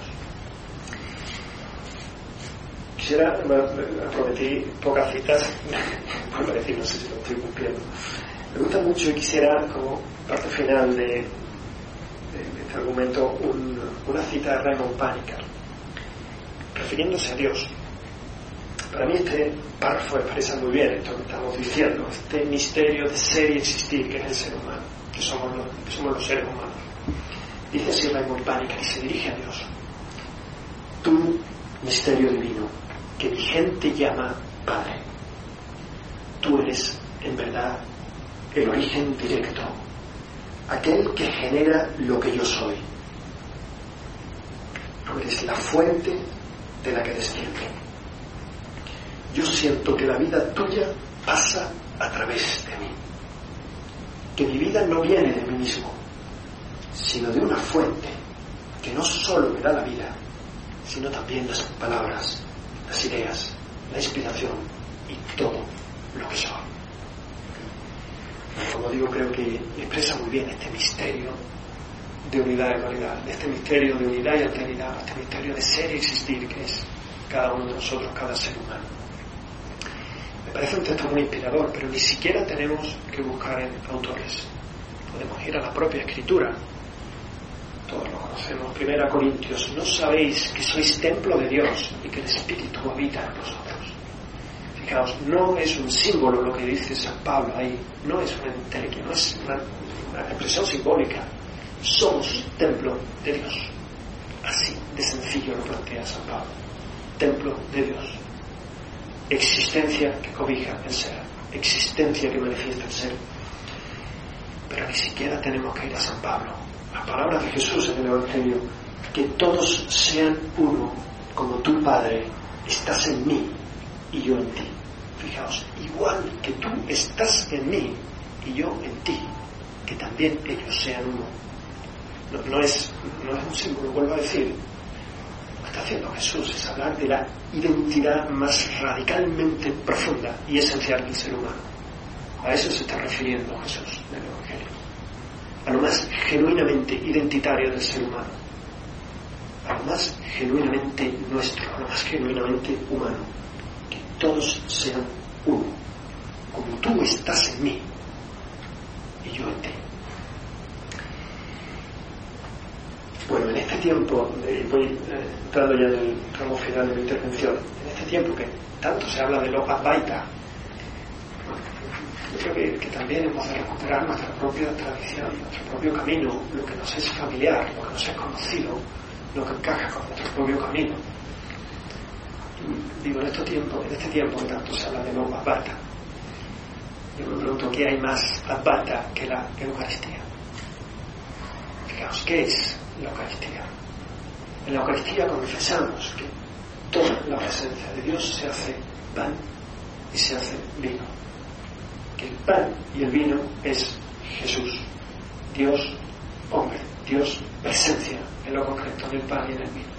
Quisiera, prometí pocas citas, por decir, no sé si lo estoy cumpliendo. Me gusta mucho y quisiera, como parte final de este argumento, una cita de Raymond Panikkar, refiriéndose a Dios. Para mí este párrafo expresa muy bien esto que estamos diciendo, este misterio de ser y existir que es el ser humano, que somos los seres humanos. Dice así Raymond Panikkar y se dirige a Dios: tú, misterio divino, que mi gente llama Padre, tú eres, en verdad, el origen directo, aquel que genera lo que yo soy. Tú eres la fuente de la que desciende. Yo siento que la vida tuya pasa a través de mí, que mi vida no viene de mí mismo, sino de una fuente que no solo me da la vida, sino también las palabras, las ideas, la inspiración y todo lo que soy. Como digo, creo que expresa muy bien este misterio de unidad y dualidad, este misterio de unidad y alteridad, este misterio de ser y existir que es cada uno de nosotros, cada ser humano. Me parece un texto muy inspirador, pero ni siquiera tenemos que buscar en autores. Podemos ir a la propia Escritura. Todos lo conocemos. 1 Corintios: ¿no sabéis que sois templo de Dios y que el Espíritu habita en vosotros? Fijaos, no es un símbolo lo que dice San Pablo ahí, no es una entelequia, no es una expresión simbólica. Somos templo de Dios. Así de sencillo lo plantea San Pablo. Templo de Dios. Existencia que cobija el ser, existencia que manifiesta el ser. Pero ni siquiera tenemos que ir a San Pablo. Las palabras de Jesús en el Evangelio: que todos sean uno, como tú, Padre, estás en mí y yo en ti. Fijaos, igual que tú estás en mí y yo en ti, que también ellos sean uno. No es un símbolo, vuelvo a decir. está haciendo Jesús es hablar de la identidad más radicalmente profunda y esencial del ser humano. A eso se está refiriendo Jesús en el Evangelio. A lo más genuinamente identitario del ser humano. A lo más genuinamente nuestro, a lo más genuinamente humano. Que todos sean uno. Como tú estás en mí y yo en ti. Bueno, en este tiempo, voy entrando ya en el tramo final de mi intervención, en este tiempo que tanto se habla de los Advaita, yo creo que también hemos de recuperar nuestra propia tradición, nuestro propio camino, lo que nos es familiar, lo que nos es conocido, lo que encaja con nuestro propio camino. Digo, en este tiempo que tanto se habla de los Advaita, yo me pregunto, ¿qué hay más Advaita que la Eucaristía? Fijaos, ¿qué es la Eucaristía? En la Eucaristía confesamos que toda la presencia de Dios se hace pan y se hace vino. Que el pan y el vino es Jesús, Dios hombre, Dios presencia en lo concreto en el pan y en el vino.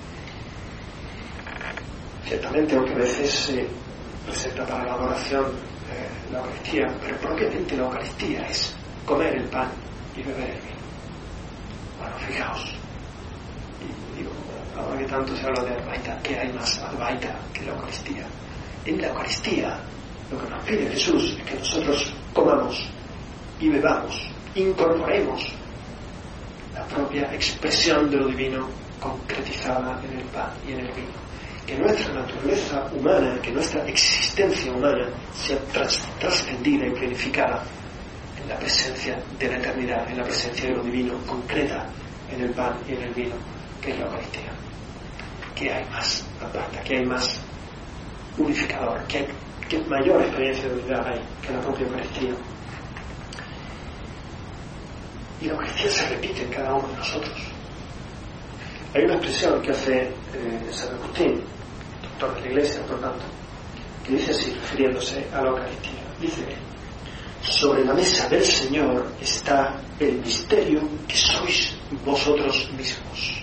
Ciertamente, aunque a veces se presenta para la adoración la Eucaristía, pero propiamente la Eucaristía es comer el pan y beber el vino. Bueno, fijaos, y digo, ahora que tanto se habla de Advaita, ¿qué hay más Advaita que la Eucaristía? En la Eucaristía lo que nos pide Jesús es que nosotros comamos y bebamos, incorporemos la propia expresión de lo divino concretizada en el pan y en el vino. Que nuestra naturaleza humana, que nuestra existencia humana sea trascendida y planificada en la presencia de la eternidad, en la presencia de lo divino concreta en el pan y en el vino, que es la Eucaristía. ¿Qué hay más aparte? ¿Qué hay más unificador? ¿Qué mayor experiencia de unidad hay que la propia Eucaristía? Y la Eucaristía se repite en cada uno de nosotros. Hay una expresión que hace San Agustín, doctor de la Iglesia, por tanto, que dice así, refiriéndose a la Eucaristía. Dice: sobre la mesa del Señor está el misterio que sois vosotros mismos.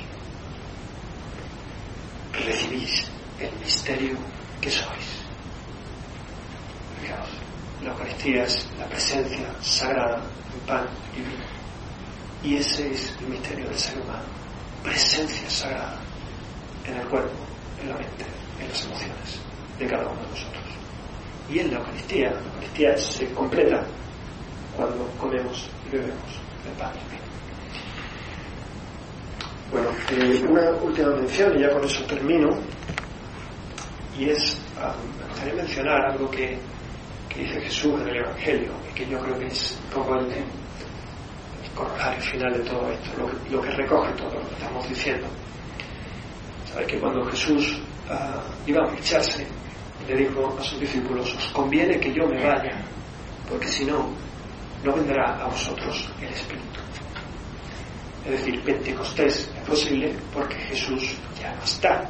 Recibís el misterio que sois. Fijaos, la Eucaristía es la presencia sagrada en pan y vino. Y ese es el misterio del ser humano. Presencia sagrada en el cuerpo, en la mente, en las emociones de cada uno de nosotros. Y en la Eucaristía se completa cuando comemos y bebemos el pan y el vino. Bueno, una última mención y ya con eso termino, y es, me gustaría mencionar algo que dice Jesús en el Evangelio, y que yo creo que es un poco el corolario final de todo esto, lo que recoge todo lo que estamos diciendo. Sabéis que cuando Jesús iba a marcharse, le dijo a sus discípulos: os conviene que yo me vaya, porque si no, no vendrá a vosotros el Espíritu. Es decir, Pentecostés es posible porque Jesús ya no está.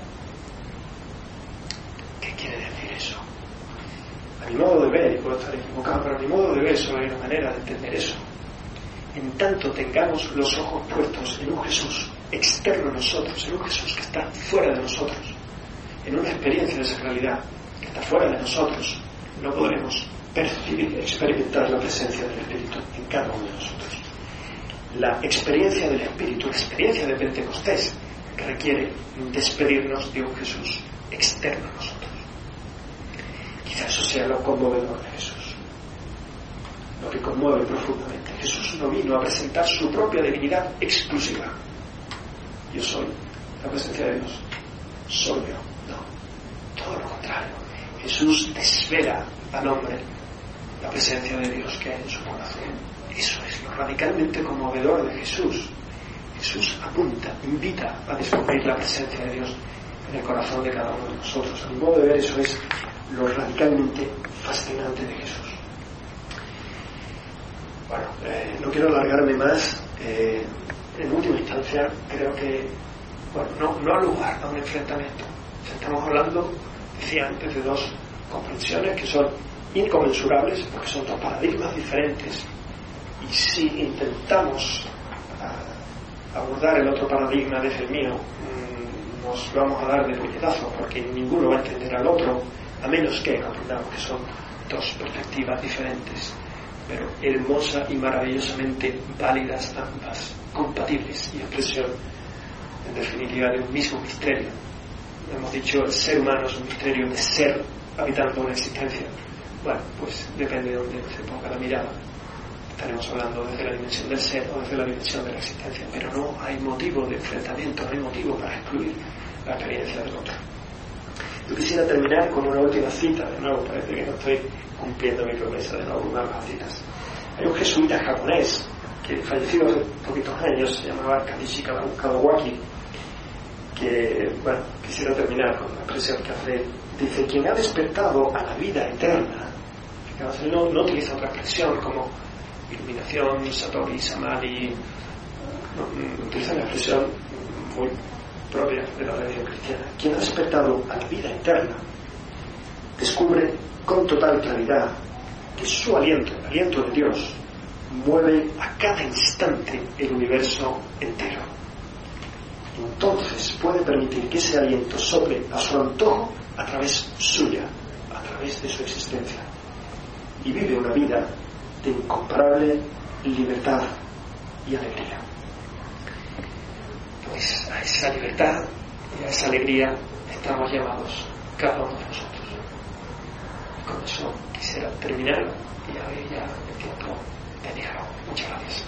¿Qué quiere decir eso? A mi modo de ver, y puedo estar equivocado, pero a mi modo de ver solo hay una manera de entender eso. En tanto tengamos los ojos puestos en un Jesús externo a nosotros, en un Jesús que está fuera de nosotros, en una experiencia de sacralidad que está fuera de nosotros, no podremos percibir, experimentar la presencia del Espíritu en cada uno de nosotros. La experiencia del Espíritu, la experiencia de Pentecostés, requiere despedirnos de un Jesús externo a nosotros. Quizás eso sea lo conmovedor de Jesús, lo que conmueve profundamente. Jesús no vino a presentar su propia divinidad exclusiva. Yo soy la presencia de Dios, soy yo. No, todo lo contrario. Jesús desvela al hombre la presencia de Dios que hay en su corazón. Eso es lo radicalmente conmovedor de Jesús. Jesús apunta, invita a descubrir la presencia de Dios en el corazón de cada uno de nosotros. A mi modo de ver, eso es lo radicalmente fascinante de Jesús. Bueno, no quiero alargarme más. En última instancia, creo que no ha lugar a un enfrentamiento. Estamos hablando, decía antes, de dos comprensiones que son inconmensurables, porque son dos paradigmas diferentes. Y si intentamos abordar el otro paradigma desde el mío, nos vamos a dar de puñetazos porque ninguno va a entender al otro, a menos que comprendamos que son dos perspectivas diferentes, pero hermosa y maravillosamente válidas ambas, compatibles y expresión en definitiva de un mismo misterio. Hemos dicho el ser humano es un misterio de ser habitando una existencia. Bueno, pues depende de dónde se ponga la mirada. Estaremos hablando desde la dimensión del ser o desde la dimensión de la existencia, pero no hay motivo de enfrentamiento, no hay motivo para excluir la experiencia del otro. Yo quisiera terminar con una última cita, de nuevo, parece que no estoy cumpliendo mi promesa de no abrumar las citas. Hay un jesuita japonés que falleció hace poquitos años, se llamaba Kanishi Kawaki, que, bueno, quisiera terminar con una expresión que hace, dice, quien ha despertado a la vida eterna, fíjate, no utiliza otra expresión como iluminación, satori, samadhi, utiliza una expresión muy propia de la religión cristiana. Quien ha despertado a la vida eterna descubre con total claridad que su aliento, el aliento de Dios, mueve a cada instante el universo entero. Entonces puede permitir que ese aliento sople a su antojo a través suya, a través de su existencia, y vive una vida de incomparable libertad y alegría. Pues a esa libertad y a esa alegría estamos llamados cada uno de nosotros. Con eso quisiera terminar y a ver ya el tiempo de diálogo. Muchas gracias.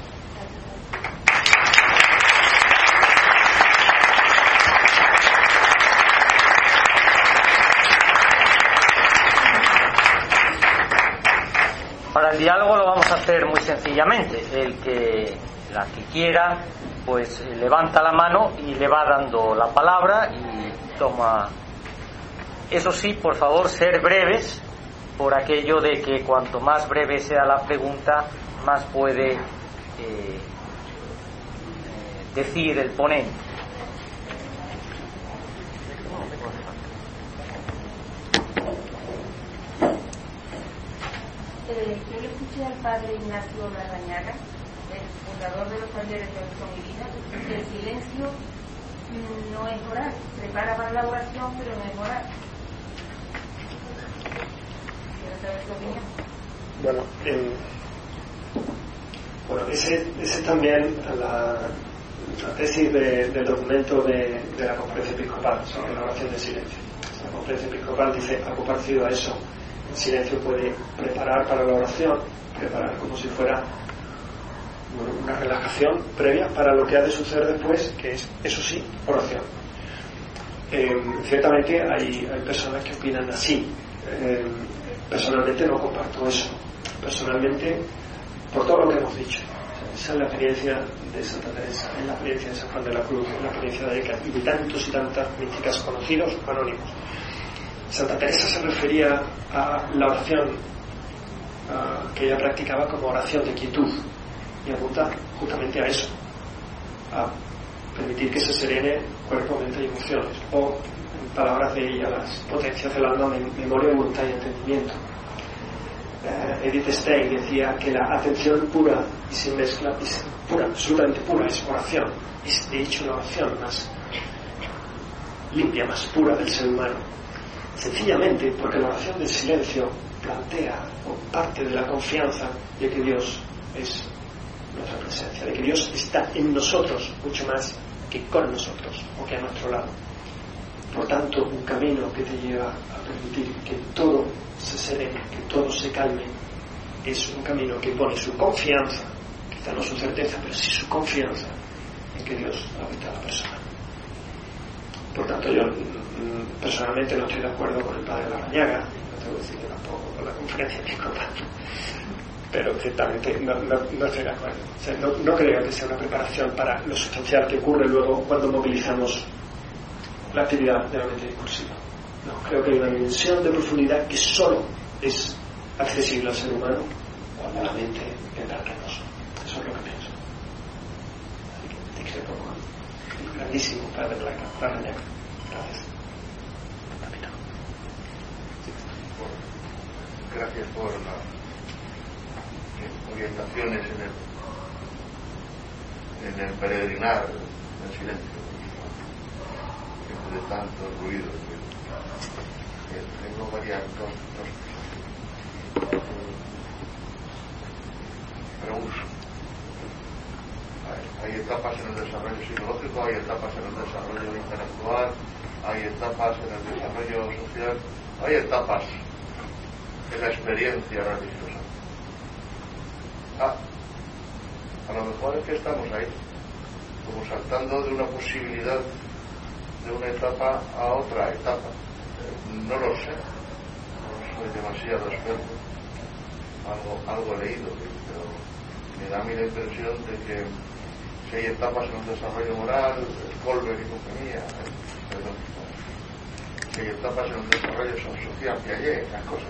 Para el diálogo lo vamos a hacer muy sencillamente. La que quiera, pues levanta la mano y le va dando la palabra y toma. Eso sí, por favor, ser breves, por aquello de que cuanto más breve sea la pregunta, más puede decir el ponente. Yo le escuché al padre Ignacio Larrañaga, el fundador de los talleres de oración y vida, que el silencio no es orar, prepara para la oración, pero no es orar. Quiero saber tu opinión. Bueno, ese también la tesis del documento de la conferencia episcopal sobre la oración de silencio. La conferencia episcopal dice algo parecido a eso. El silencio puede preparar para la oración, preparar como si fuera una relajación previa para lo que ha de suceder después, que es, eso sí, oración. Ciertamente hay personas que opinan así. Personalmente no comparto eso. Personalmente, por todo lo que hemos dicho, esa es la experiencia de Santa Teresa, es la experiencia de San Juan de la Cruz, es la experiencia de Eckhart y de tantos y tantas místicas conocidos o anónimos. Santa Teresa se refería a la oración que ella practicaba como oración de quietud, y apunta justamente a eso, a permitir que se serene cuerpo, mente y emociones, o en palabras de ella, las potencias del alma, memoria, voluntad y entendimiento. Edith Stein decía que la atención pura y sin mezcla, es pura, absolutamente pura, es oración, es de hecho la oración más limpia, más pura del ser humano. Sencillamente porque la oración del silencio plantea o parte de la confianza de que Dios es nuestra presencia, de que Dios está en nosotros mucho más que con nosotros o que a nuestro lado. Por tanto, un camino que te lleva a permitir que todo se serene, que todo se calme, es un camino que pone su confianza, quizá no su certeza, pero sí su confianza en que Dios habita a la persona. Por tanto, yo personalmente no estoy de acuerdo con el padre Larrañaga, no tengo que decir que tampoco con la conferencia episcopal, pero ciertamente no estoy de acuerdo. O sea, no creo que sea una preparación para lo sustancial que ocurre luego cuando movilizamos la actividad de la mente discursiva. No, creo que hay una dimensión de profundidad que solo es accesible al ser humano cuando la mente entra en reposo. Eso es lo que pienso. Así que discrepo con el grandísimo padre Larrañaga. Gracias. Gracias por las orientaciones en el peregrinar del silencio. de tantos ruidos. Tengo varias cosas. Pero hay etapas en el desarrollo psicológico, hay etapas en el desarrollo intelectual, hay etapas en el desarrollo social, hay etapas en la experiencia religiosa. A lo mejor es que estamos ahí, como saltando de una posibilidad de una etapa a otra etapa. No lo sé, no soy demasiado experto, algo he leído, pero me da a mí la impresión de que si hay etapas en el desarrollo moral, Kohlberg y compañía, si hay etapas en el desarrollo social, Piaget, esas cosas,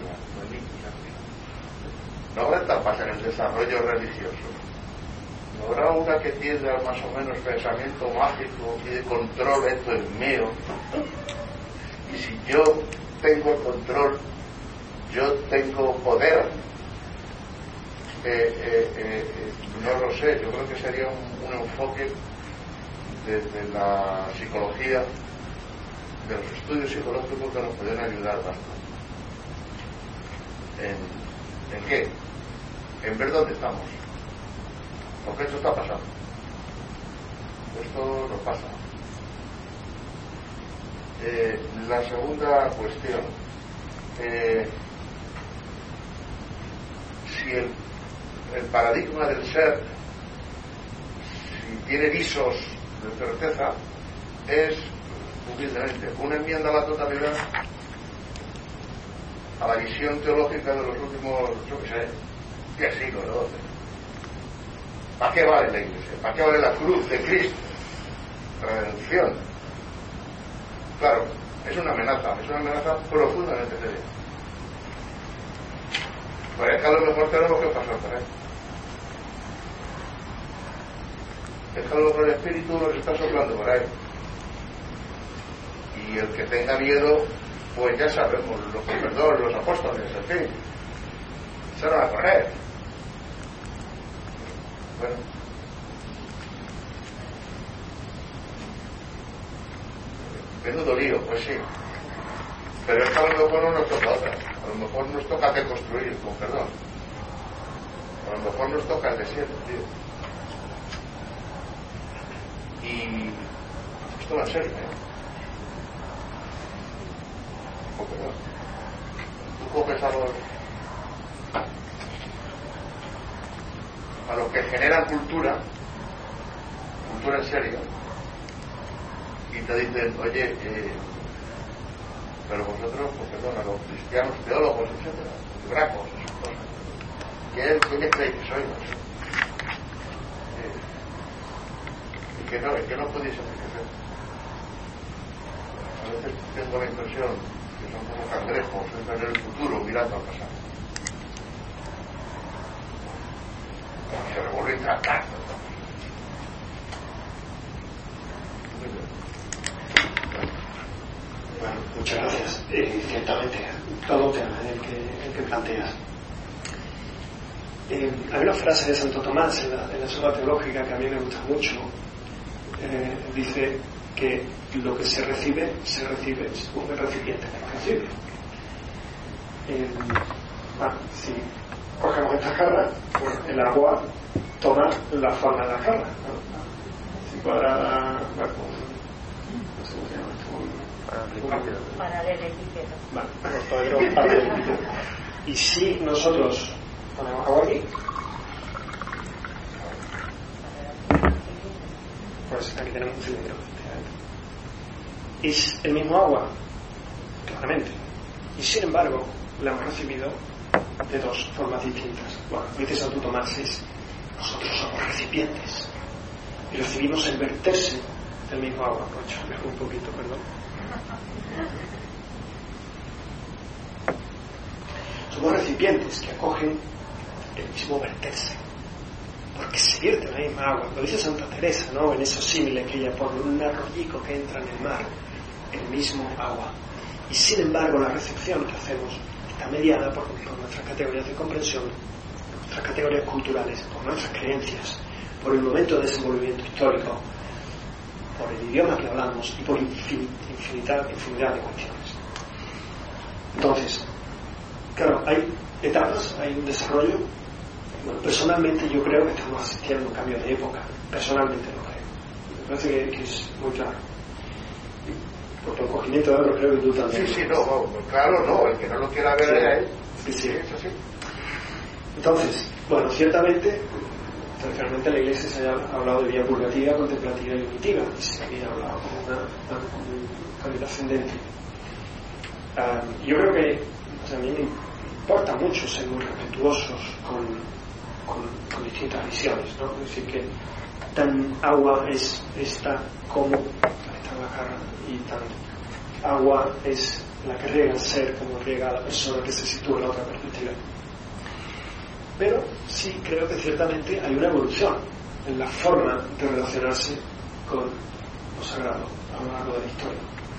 no habrá etapas en el desarrollo religioso. ¿No habrá una que tienda más o menos pensamiento mágico y de control, esto es mío? Y si yo tengo el control, yo tengo poder. No lo sé, yo creo que sería un enfoque desde la psicología, de los estudios psicológicos que nos pueden ayudar bastante. ¿En qué? En ver dónde estamos. Porque esto está pasando. Esto nos pasa. La segunda cuestión. Si el paradigma del ser, si tiene visos de certeza, es humildemente una enmienda a la totalidad a la visión teológica de los últimos, yo qué sé, 10 siglos, ¿no? ¿Para qué vale la Iglesia? ¿Para qué vale la cruz de Cristo? La redención. Claro, es una amenaza profundamente seria. Pues es que a lo mejor tenemos que pasar por ahí. Es que a lo mejor el Espíritu nos está soplando por ahí. Y el que tenga miedo, pues ya sabemos, los apóstoles, en fin, se van a correr. Bueno, menudo lío, pues sí, pero es que a lo mejor no nos toca otra, a lo mejor nos toca deconstruir, con perdón, a lo mejor nos toca el desierto, tío. Y esto va en serio, con perdón. Tú coges a los que generan cultura en serio, y te dicen, oye, pero vosotros, pues perdón, a los cristianos teólogos, etcétera, gracos, esas cosas, ¿quiénes creéis que sois? Y que no podéis enriquecer. A veces tengo la impresión que son como cangrejos en el futuro mirando al pasado. Se revuelve tratando. Bueno, muchas gracias. Ciertamente, todo tema el que planteas. Hay una frase de Santo Tomás en la Sola Teológica que a mí me gusta mucho. Dice que lo que se recibe según el recipiente que lo recibe. Si cogemos esta jarra, pues el agua toma la forma de la jarra, ¿no? Si cuadrada, no sé cómo se llama esto. Paralelepípedo. Y si nosotros ponemos agua aquí, pues aquí tenemos un cilindro. ¿Es el mismo agua? Claramente. Y sin embargo, la hemos recibido de dos formas distintas. Bueno, dice Santo Tomás, nosotros somos recipientes y recibimos el verterse del mismo agua. Mejor un poquito, perdón. Somos recipientes que acogen el mismo verterse, porque se vierte la misma agua. Lo dice Santa Teresa, ¿no? En esos símiles que ella pone, un arroyico que entra en el mar, el mismo agua. Y sin embargo, la recepción que hacemos está mediada por nuestras categorías de comprensión, nuestras categorías culturales, por nuestras creencias, por el momento de desenvolvimiento histórico. por el idioma que hablamos y por infinidad de cuestiones. Entonces, claro, hay etapas, hay un desarrollo. Bueno, personalmente yo creo que estamos asistiendo a un cambio de época. Personalmente lo creo. Me parece que es muy claro. Y por tu encogimiento de hombros creo que tú también. Sí, no, claro, no, el que no lo quiera ver es él. Sí. Eso sí. Entonces, bueno, ciertamente, tradicionalmente en la Iglesia se ha hablado de vía purgativa, contemplativa y unitiva, y se había hablado como un cambio ascendente. Yo creo que a mí me importa mucho ser muy respetuosos con distintas visiones, ¿no? Es decir, que tan agua es esta como esta bajarra, y tan agua es la que riega el ser como riega a la persona que se sitúa en la otra perspectiva. Pero sí creo que ciertamente hay una evolución en la forma de relacionarse con lo sagrado a lo largo de la historia.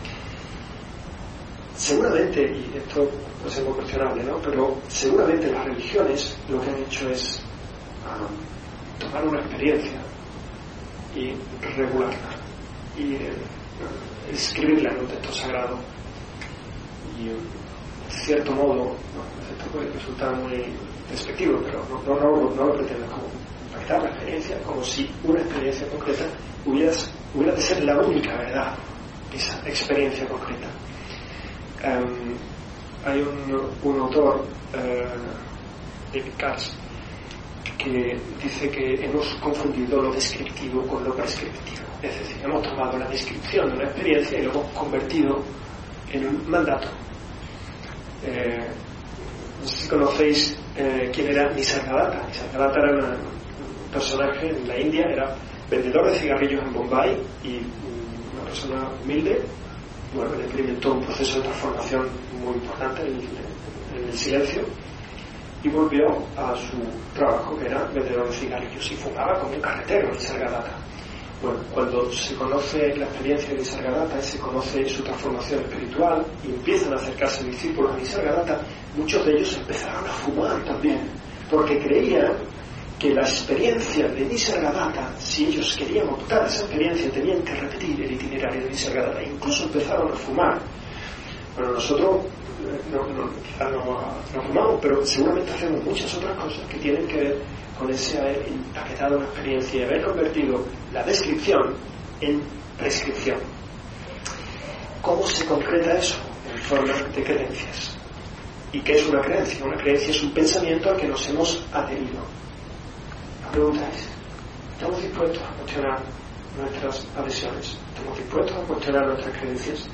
Seguramente, y esto puede ser muy cuestionable, ¿no? Pero seguramente las religiones lo que han hecho es tomar una experiencia y regularla y escribirla en un texto sagrado y de cierto modo, esto puede resultar muy despectivo, pero no lo pretendo, como impactar la experiencia como si una experiencia concreta hubiera de ser la única verdad, esa experiencia concreta. Hay un autor, David Katz, que dice que hemos confundido lo descriptivo con lo prescriptivo. Es decir, hemos tomado la descripción de una experiencia y lo hemos convertido en un mandato. No sé si conocéis quién era Nisargadatta. Nisargadatta era un personaje en la India, era vendedor de cigarrillos en Bombay y una persona humilde. Bueno, él experimentó un proceso de transformación muy importante en el silencio y volvió a su trabajo, que era vendedor de cigarrillos, y fumaba como un carretero Nisargadatta. Bueno, cuando se conoce la experiencia de Nisargadatta y se conoce su transformación espiritual y empiezan a acercarse discípulos a Nisargadatta, muchos de ellos empezaron a fumar también, porque creían que la experiencia de Nisargadatta, si ellos querían optar a esa experiencia, tenían que repetir el itinerario de Nisargadatta. Incluso empezaron a fumar. Bueno, nosotros no fumamos, pero seguramente hacemos muchas otras cosas que tienen que ver con ese haber empaquetado una experiencia y haber convertido la descripción en prescripción. ¿Cómo se concreta eso? En forma de creencias. ¿Y qué es una creencia? Una creencia es un pensamiento al que nos hemos adherido. La pregunta es, ¿estamos dispuestos a cuestionar nuestras adhesiones? ¿Estamos dispuestos a cuestionar nuestras creencias?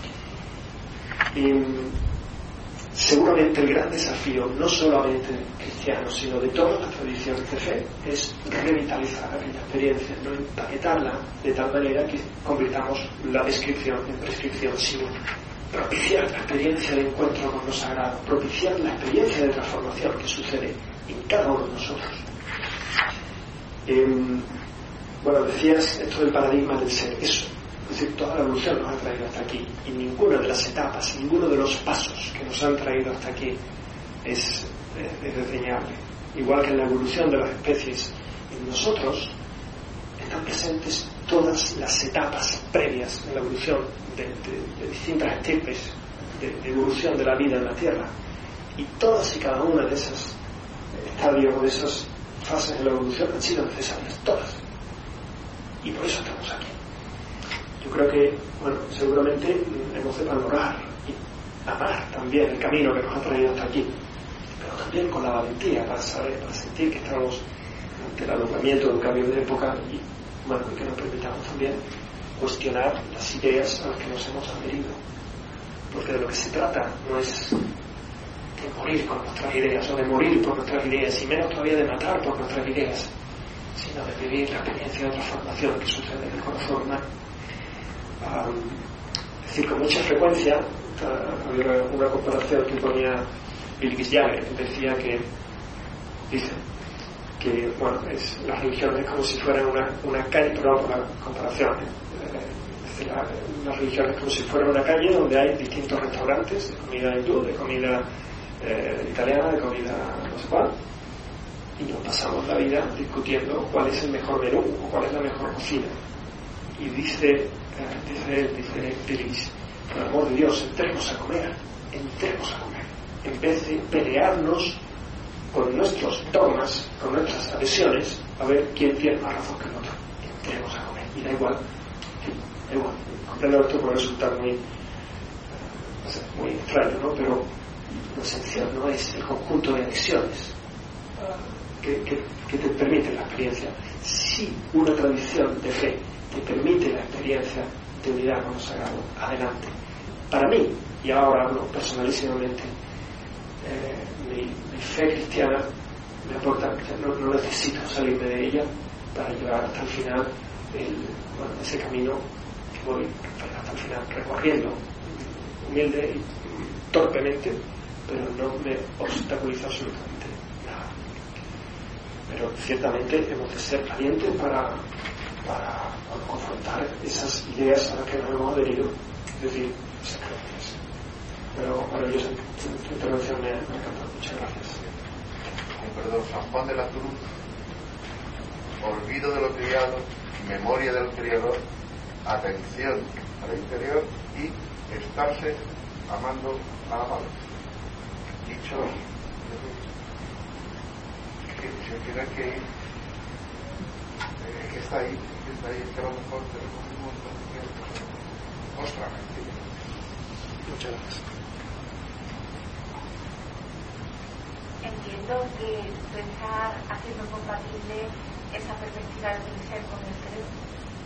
Y seguramente el gran desafío, no solamente cristiano, sino de todas las tradiciones de fe, es revitalizar aquella experiencia, no empaquetarla de tal manera que convirtamos la descripción en prescripción, sino propiciar la experiencia de encuentro con lo sagrado, propiciar la experiencia de transformación que sucede en cada uno de nosotros. Bueno, decías esto del paradigma del ser, eso. Es decir, toda la evolución nos ha traído hasta aquí y ninguna de las etapas, ninguno de los pasos que nos han traído hasta aquí es desdeñable. Igual que en la evolución de las especies, en nosotros están presentes todas las etapas previas en la evolución de distintas estirpes de evolución de la vida en la Tierra, y todas y cada una de esas estadios o de esas fases de la evolución han sido necesarias, todas, y por eso estamos aquí. Yo creo que, bueno, seguramente hemos de valorar y amar también el camino que nos ha traído hasta aquí, pero también con la valentía para saber, para sentir que estamos ante el alumbramiento de un cambio de época y, bueno, que nos permitamos también cuestionar las ideas a las que nos hemos adherido, porque de lo que se trata no es de morir con nuestras ideas o de morir por nuestras ideas, y menos todavía de matar por nuestras ideas, sino de vivir la experiencia de transformación que sucede en el corazón humano. Es decir, con mucha frecuencia había una comparación que ponía Bill Jagger, que decía que bueno, las religiones es como si fueran una calle, perdón por la comparación, es decir, las religiones es como si fuera una calle donde hay distintos restaurantes de comida hindú, de comida italiana, de comida no sé cuál, y nos pasamos la vida discutiendo cuál es el mejor menú o cuál es la mejor cocina. y dice Elis, por el amor de Dios, entremos a comer, en vez de pelearnos con nuestros dogmas, con nuestras adhesiones, a ver quién tiene más razón que el otro. Entremos a comer. Y da igual. Comprendo esto puede resultar muy extraño, ¿no? Pero lo esencial no es el conjunto de adhesiones que te permite la experiencia. Si una tradición de fe te permite la experiencia de unidad con lo sagrado, adelante. Para mí, y ahora hablo personalísimamente, mi fe cristiana me aporta, no necesito salirme de ella para llegar hasta el final, ese camino que voy hasta el final recorriendo, humilde y torpemente, pero no me obstaculiza absolutamente nada. Pero ciertamente hemos de ser valientes para confrontar esas ideas a las que nos hemos adherido, es decir, esas creencias. Pero maravillosa tu intervención, me ha encantado. Muchas gracias. Perdón, San Juan de la Cruz: olvido de lo criado, memoria del Criador, atención al interior y estarse amando al amado. Dicho que se tiene que ir, que está ahí, que a lo mejor tenemos un montón de tiempo. Ostras, muchas gracias. Entiendo que tú estás haciendo compatible esa perspectiva del ser con el cerebro.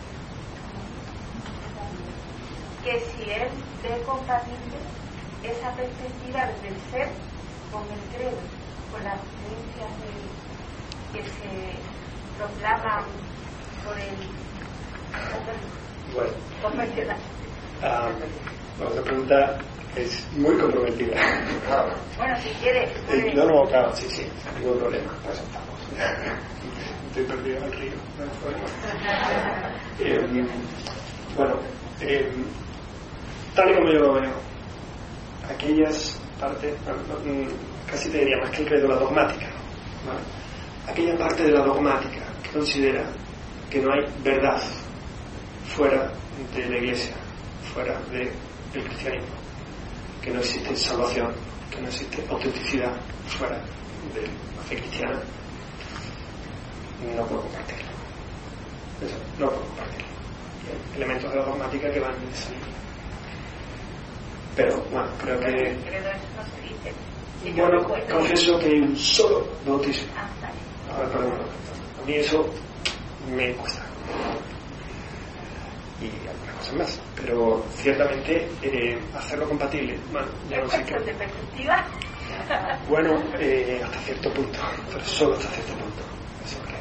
Que si él ve compatible esa perspectiva del ser con el credo, con las creencias que se proclaman por el convencional. La pregunta es muy comprometida. Bueno, si quieres. No, claro, sí, ningún problema. Pues estamos. Estoy perdido en el río. Tal y como yo lo veo, aquellas partes, casi te diría más que el credo, la dogmática, ¿vale? Aquella parte de la dogmática que considera que no hay verdad fuera de la Iglesia, fuera del cristianismo, que no existe salvación, que no existe autenticidad fuera de la fe cristiana, no puedo compartirlo. Eso, no puedo compartirlo. Y hay elementos de la dogmática que van en esa línea. Pero bueno, creo que... Bueno, confieso que hay un solo bautismo. Ahora, perdón, a mí eso me cuesta. Y algunas cosas más. Pero ciertamente hacerlo compatible, bueno, ya no sé qué. ¿De perspectiva? Bueno, hasta cierto punto, pero solo hasta cierto punto. Eso creo.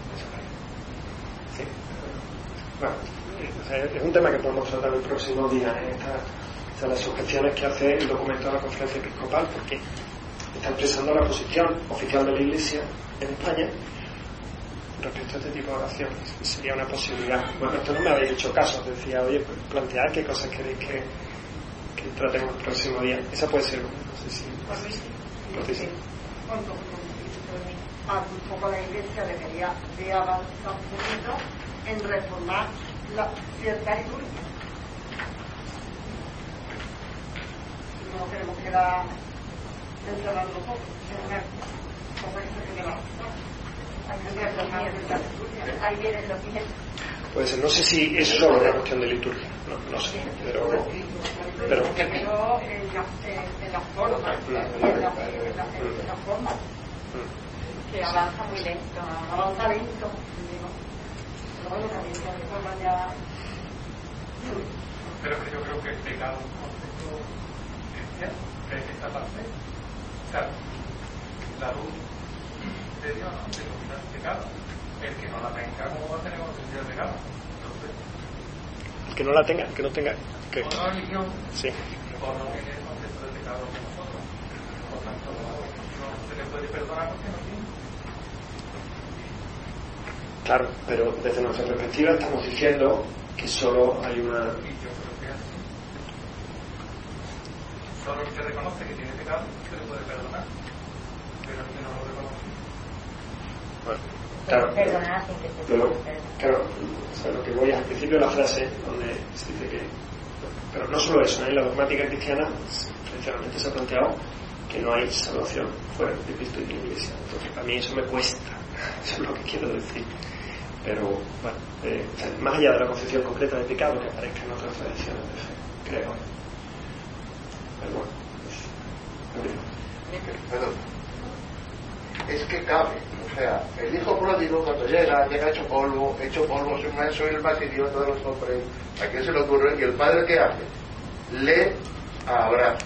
Sí. Bueno, es un tema que podemos tratar el próximo día en las objeciones que hace el documento de la Conferencia Episcopal, porque está expresando la posición oficial de la Iglesia en España respecto a este tipo de oraciones. Sería una posibilidad. Bueno, esto no me habéis hecho caso, decía, oye, pues plantead qué cosas queréis que tratemos el próximo día. Esa puede ser una, no sé si... Sí. Un poco la Iglesia debería de avanzar un poquito en reformar cierta liturgia. No queremos quedar encerrando poco, Ahí vienen los pies. Puede ser, no sé si es solo una cuestión de liturgia, no sé, pero en las formas, que avanza muy lento. Avanza lento. Pero bueno, también se reforma ya. Pero yo creo que el pecado es un concepto esencial de esta parte. Claro, la luz de Dios no denomina el pecado. El que no la tenga, ¿cómo va a tener conciencia del pecado? Entonces, el que no la tenga, el que no tenga... ¿qué? una religión, sí. o no tiene el concepto del pecado que nosotros. Por tanto, no se le puede perdonar porque no tiene. Claro, pero desde nuestra perspectiva estamos diciendo que solo hay una... Y yo creo que es así. Solo el que reconoce que tiene pecado se le puede perdonar, pero el que no lo reconoce. Bueno. Claro, perdonar sin que se pero, claro, o sea, lo que voy al principio de la frase, donde se dice que. Pero no solo eso, en la dogmática cristiana, tradicionalmente se ha planteado que no hay salvación fuera de Cristo y de la Iglesia. Entonces, a mí eso me cuesta, eso es lo que quiero decir. Pero, bueno, más allá de la concepción concreta de pecado que aparezca en otras tradiciones de fe, creo. Pero bueno, Perdón. Es que cabe, o sea, el hijo pródigo cuando llega hecho polvo, soy el más idiota de los hombres, ¿a quién se le ocurre? Y el padre, ¿qué hace? Le abraza.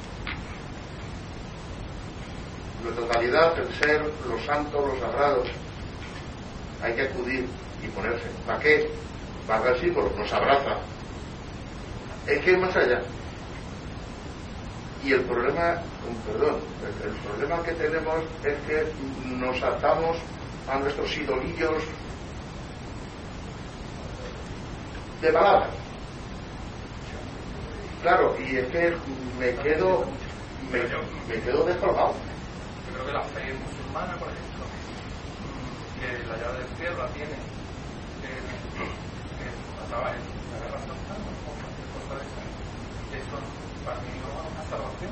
La totalidad, el ser, los santos, los sagrados, hay que acudir y ponerse. ¿Para qué? Va al símbolo, nos abraza. Es que ir más allá. Y el problema, perdón, el problema que tenemos es que nos atamos a nuestros idolillos de palabras. Claro, y es que me quedo descolgado. Yo creo que la fe musulmana, por ejemplo, que la llave del cielo la tiene a través de la guerra santa, eso para mí no es una salvación.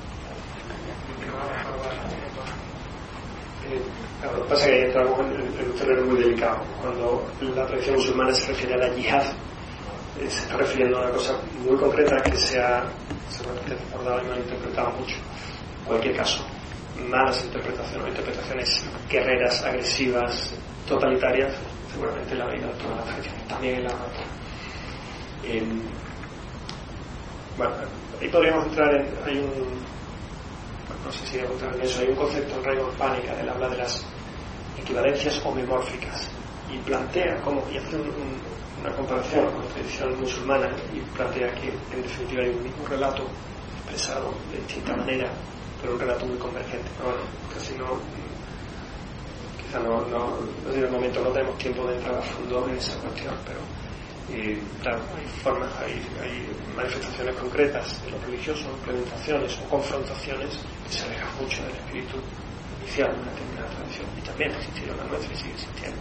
Lo que pasa es que entramos en un terreno muy delicado. Cuando la tradición musulmana se refiere a la yihad, se está refiriendo a una cosa muy concreta que se ha seguramente recordado y malinterpretado mucho. En cualquier caso, malas interpretaciones guerreras, agresivas, totalitarias, seguramente la ha habido en todas las tradiciones, también en la nuestra. Bueno, ahí podríamos entrar en, no sé si voy a entrar en eso, hay un concepto en Raymond Panican, él habla de las equivalencias homomórficas y plantea y hace una comparación con la tradición musulmana y plantea que en definitiva hay un mismo relato expresado de distinta manera, pero un relato muy convergente. Bueno, casi quizá no en el momento no tenemos tiempo de entrar a fondo en esa cuestión, pero claro, hay formas, hay manifestaciones concretas de lo religioso, implementaciones o confrontaciones que se alejan mucho del espíritu inicial de una determinada tradición, y también existieron la nuestra y sigue existiendo.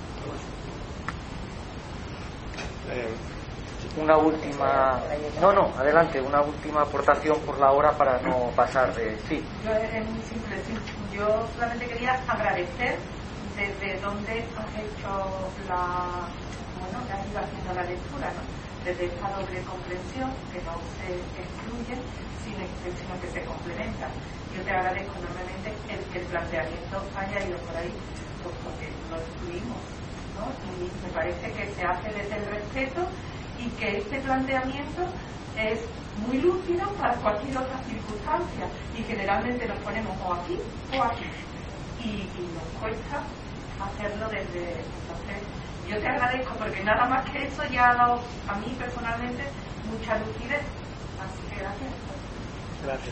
Una última, adelante, una última aportación por la hora para no pasar de sí. Yo es muy simple, yo solamente quería agradecer desde donde has hecho has ido haciendo la lectura, ¿no? Desde esta doble comprensión que no se excluye sino que se complementa. Yo te agradezco enormemente el que el planteamiento haya ido por ahí, pues porque lo excluimos, ¿no? Y me parece que se hace desde el respeto y que este planteamiento es muy lúcido para cualquier otra circunstancia y generalmente nos ponemos o aquí o aquí y nos cuesta hacerlo desde entonces. Yo te agradezco porque nada más que eso ya ha dado a mí personalmente mucha lucidez, así que gracias. Gracias.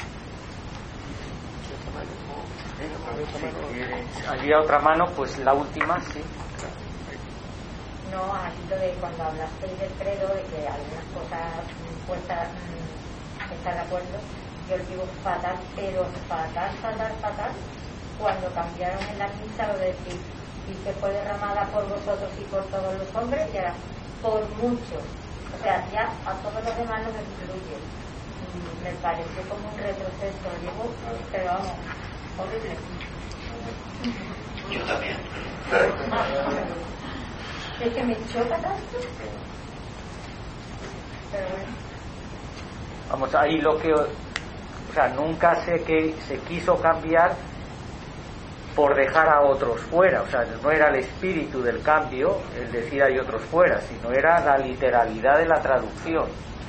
Si había otra mano, pues la última, sí. No, así de cuando hablasteis del credo, de que algunas cosas puestas estar de acuerdo, yo lo digo fatal, pero fatal, cuando cambiaron en la misa lo de decir, y que fue derramada por vosotros y por todos los hombres, y ahora por muchos, o sea, ya a todos los demás los excluye. Me pareció como un retroceso, pero vamos, horrible. Yo también. Es que me choca tanto. Pero bueno. Vamos, ahí nunca se quiso cambiar por dejar a otros fuera, o sea, no era el espíritu del cambio el decir hay otros fuera, sino era la literalidad de la traducción.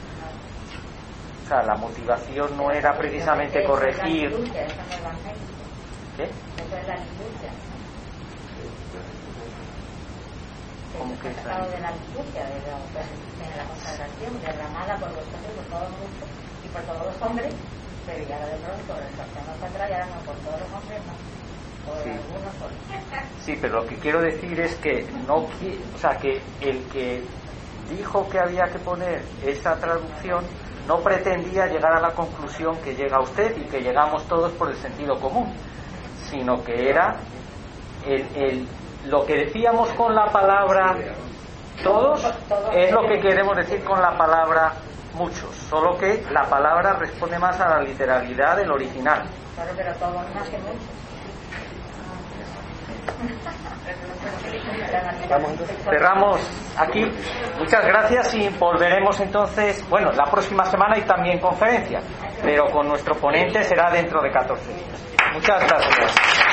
O sea, la motivación no era precisamente corregir. ¿Qué? Eso es la liturgia. ¿Cómo que es sacado de la liturgia, de la consagración, derramada por vosotros, por todos muchos y por todos los hombres, pero ya de pronto respetamos para atrás, ya no por todos los hombres, no. Sí. Sí, pero lo que quiero decir es que que el que dijo que había que poner esa traducción no pretendía llegar a la conclusión que llega usted y que llegamos todos por el sentido común, sino que era lo que decíamos con la palabra todos es lo que queremos decir con la palabra muchos, solo que la palabra responde más a la literalidad del original. Claro, pero todos más que muchos. Cerramos aquí. Muchas gracias y volveremos entonces, bueno, la próxima semana y también conferencia, pero con nuestro ponente será dentro de 14 días. Muchas gracias.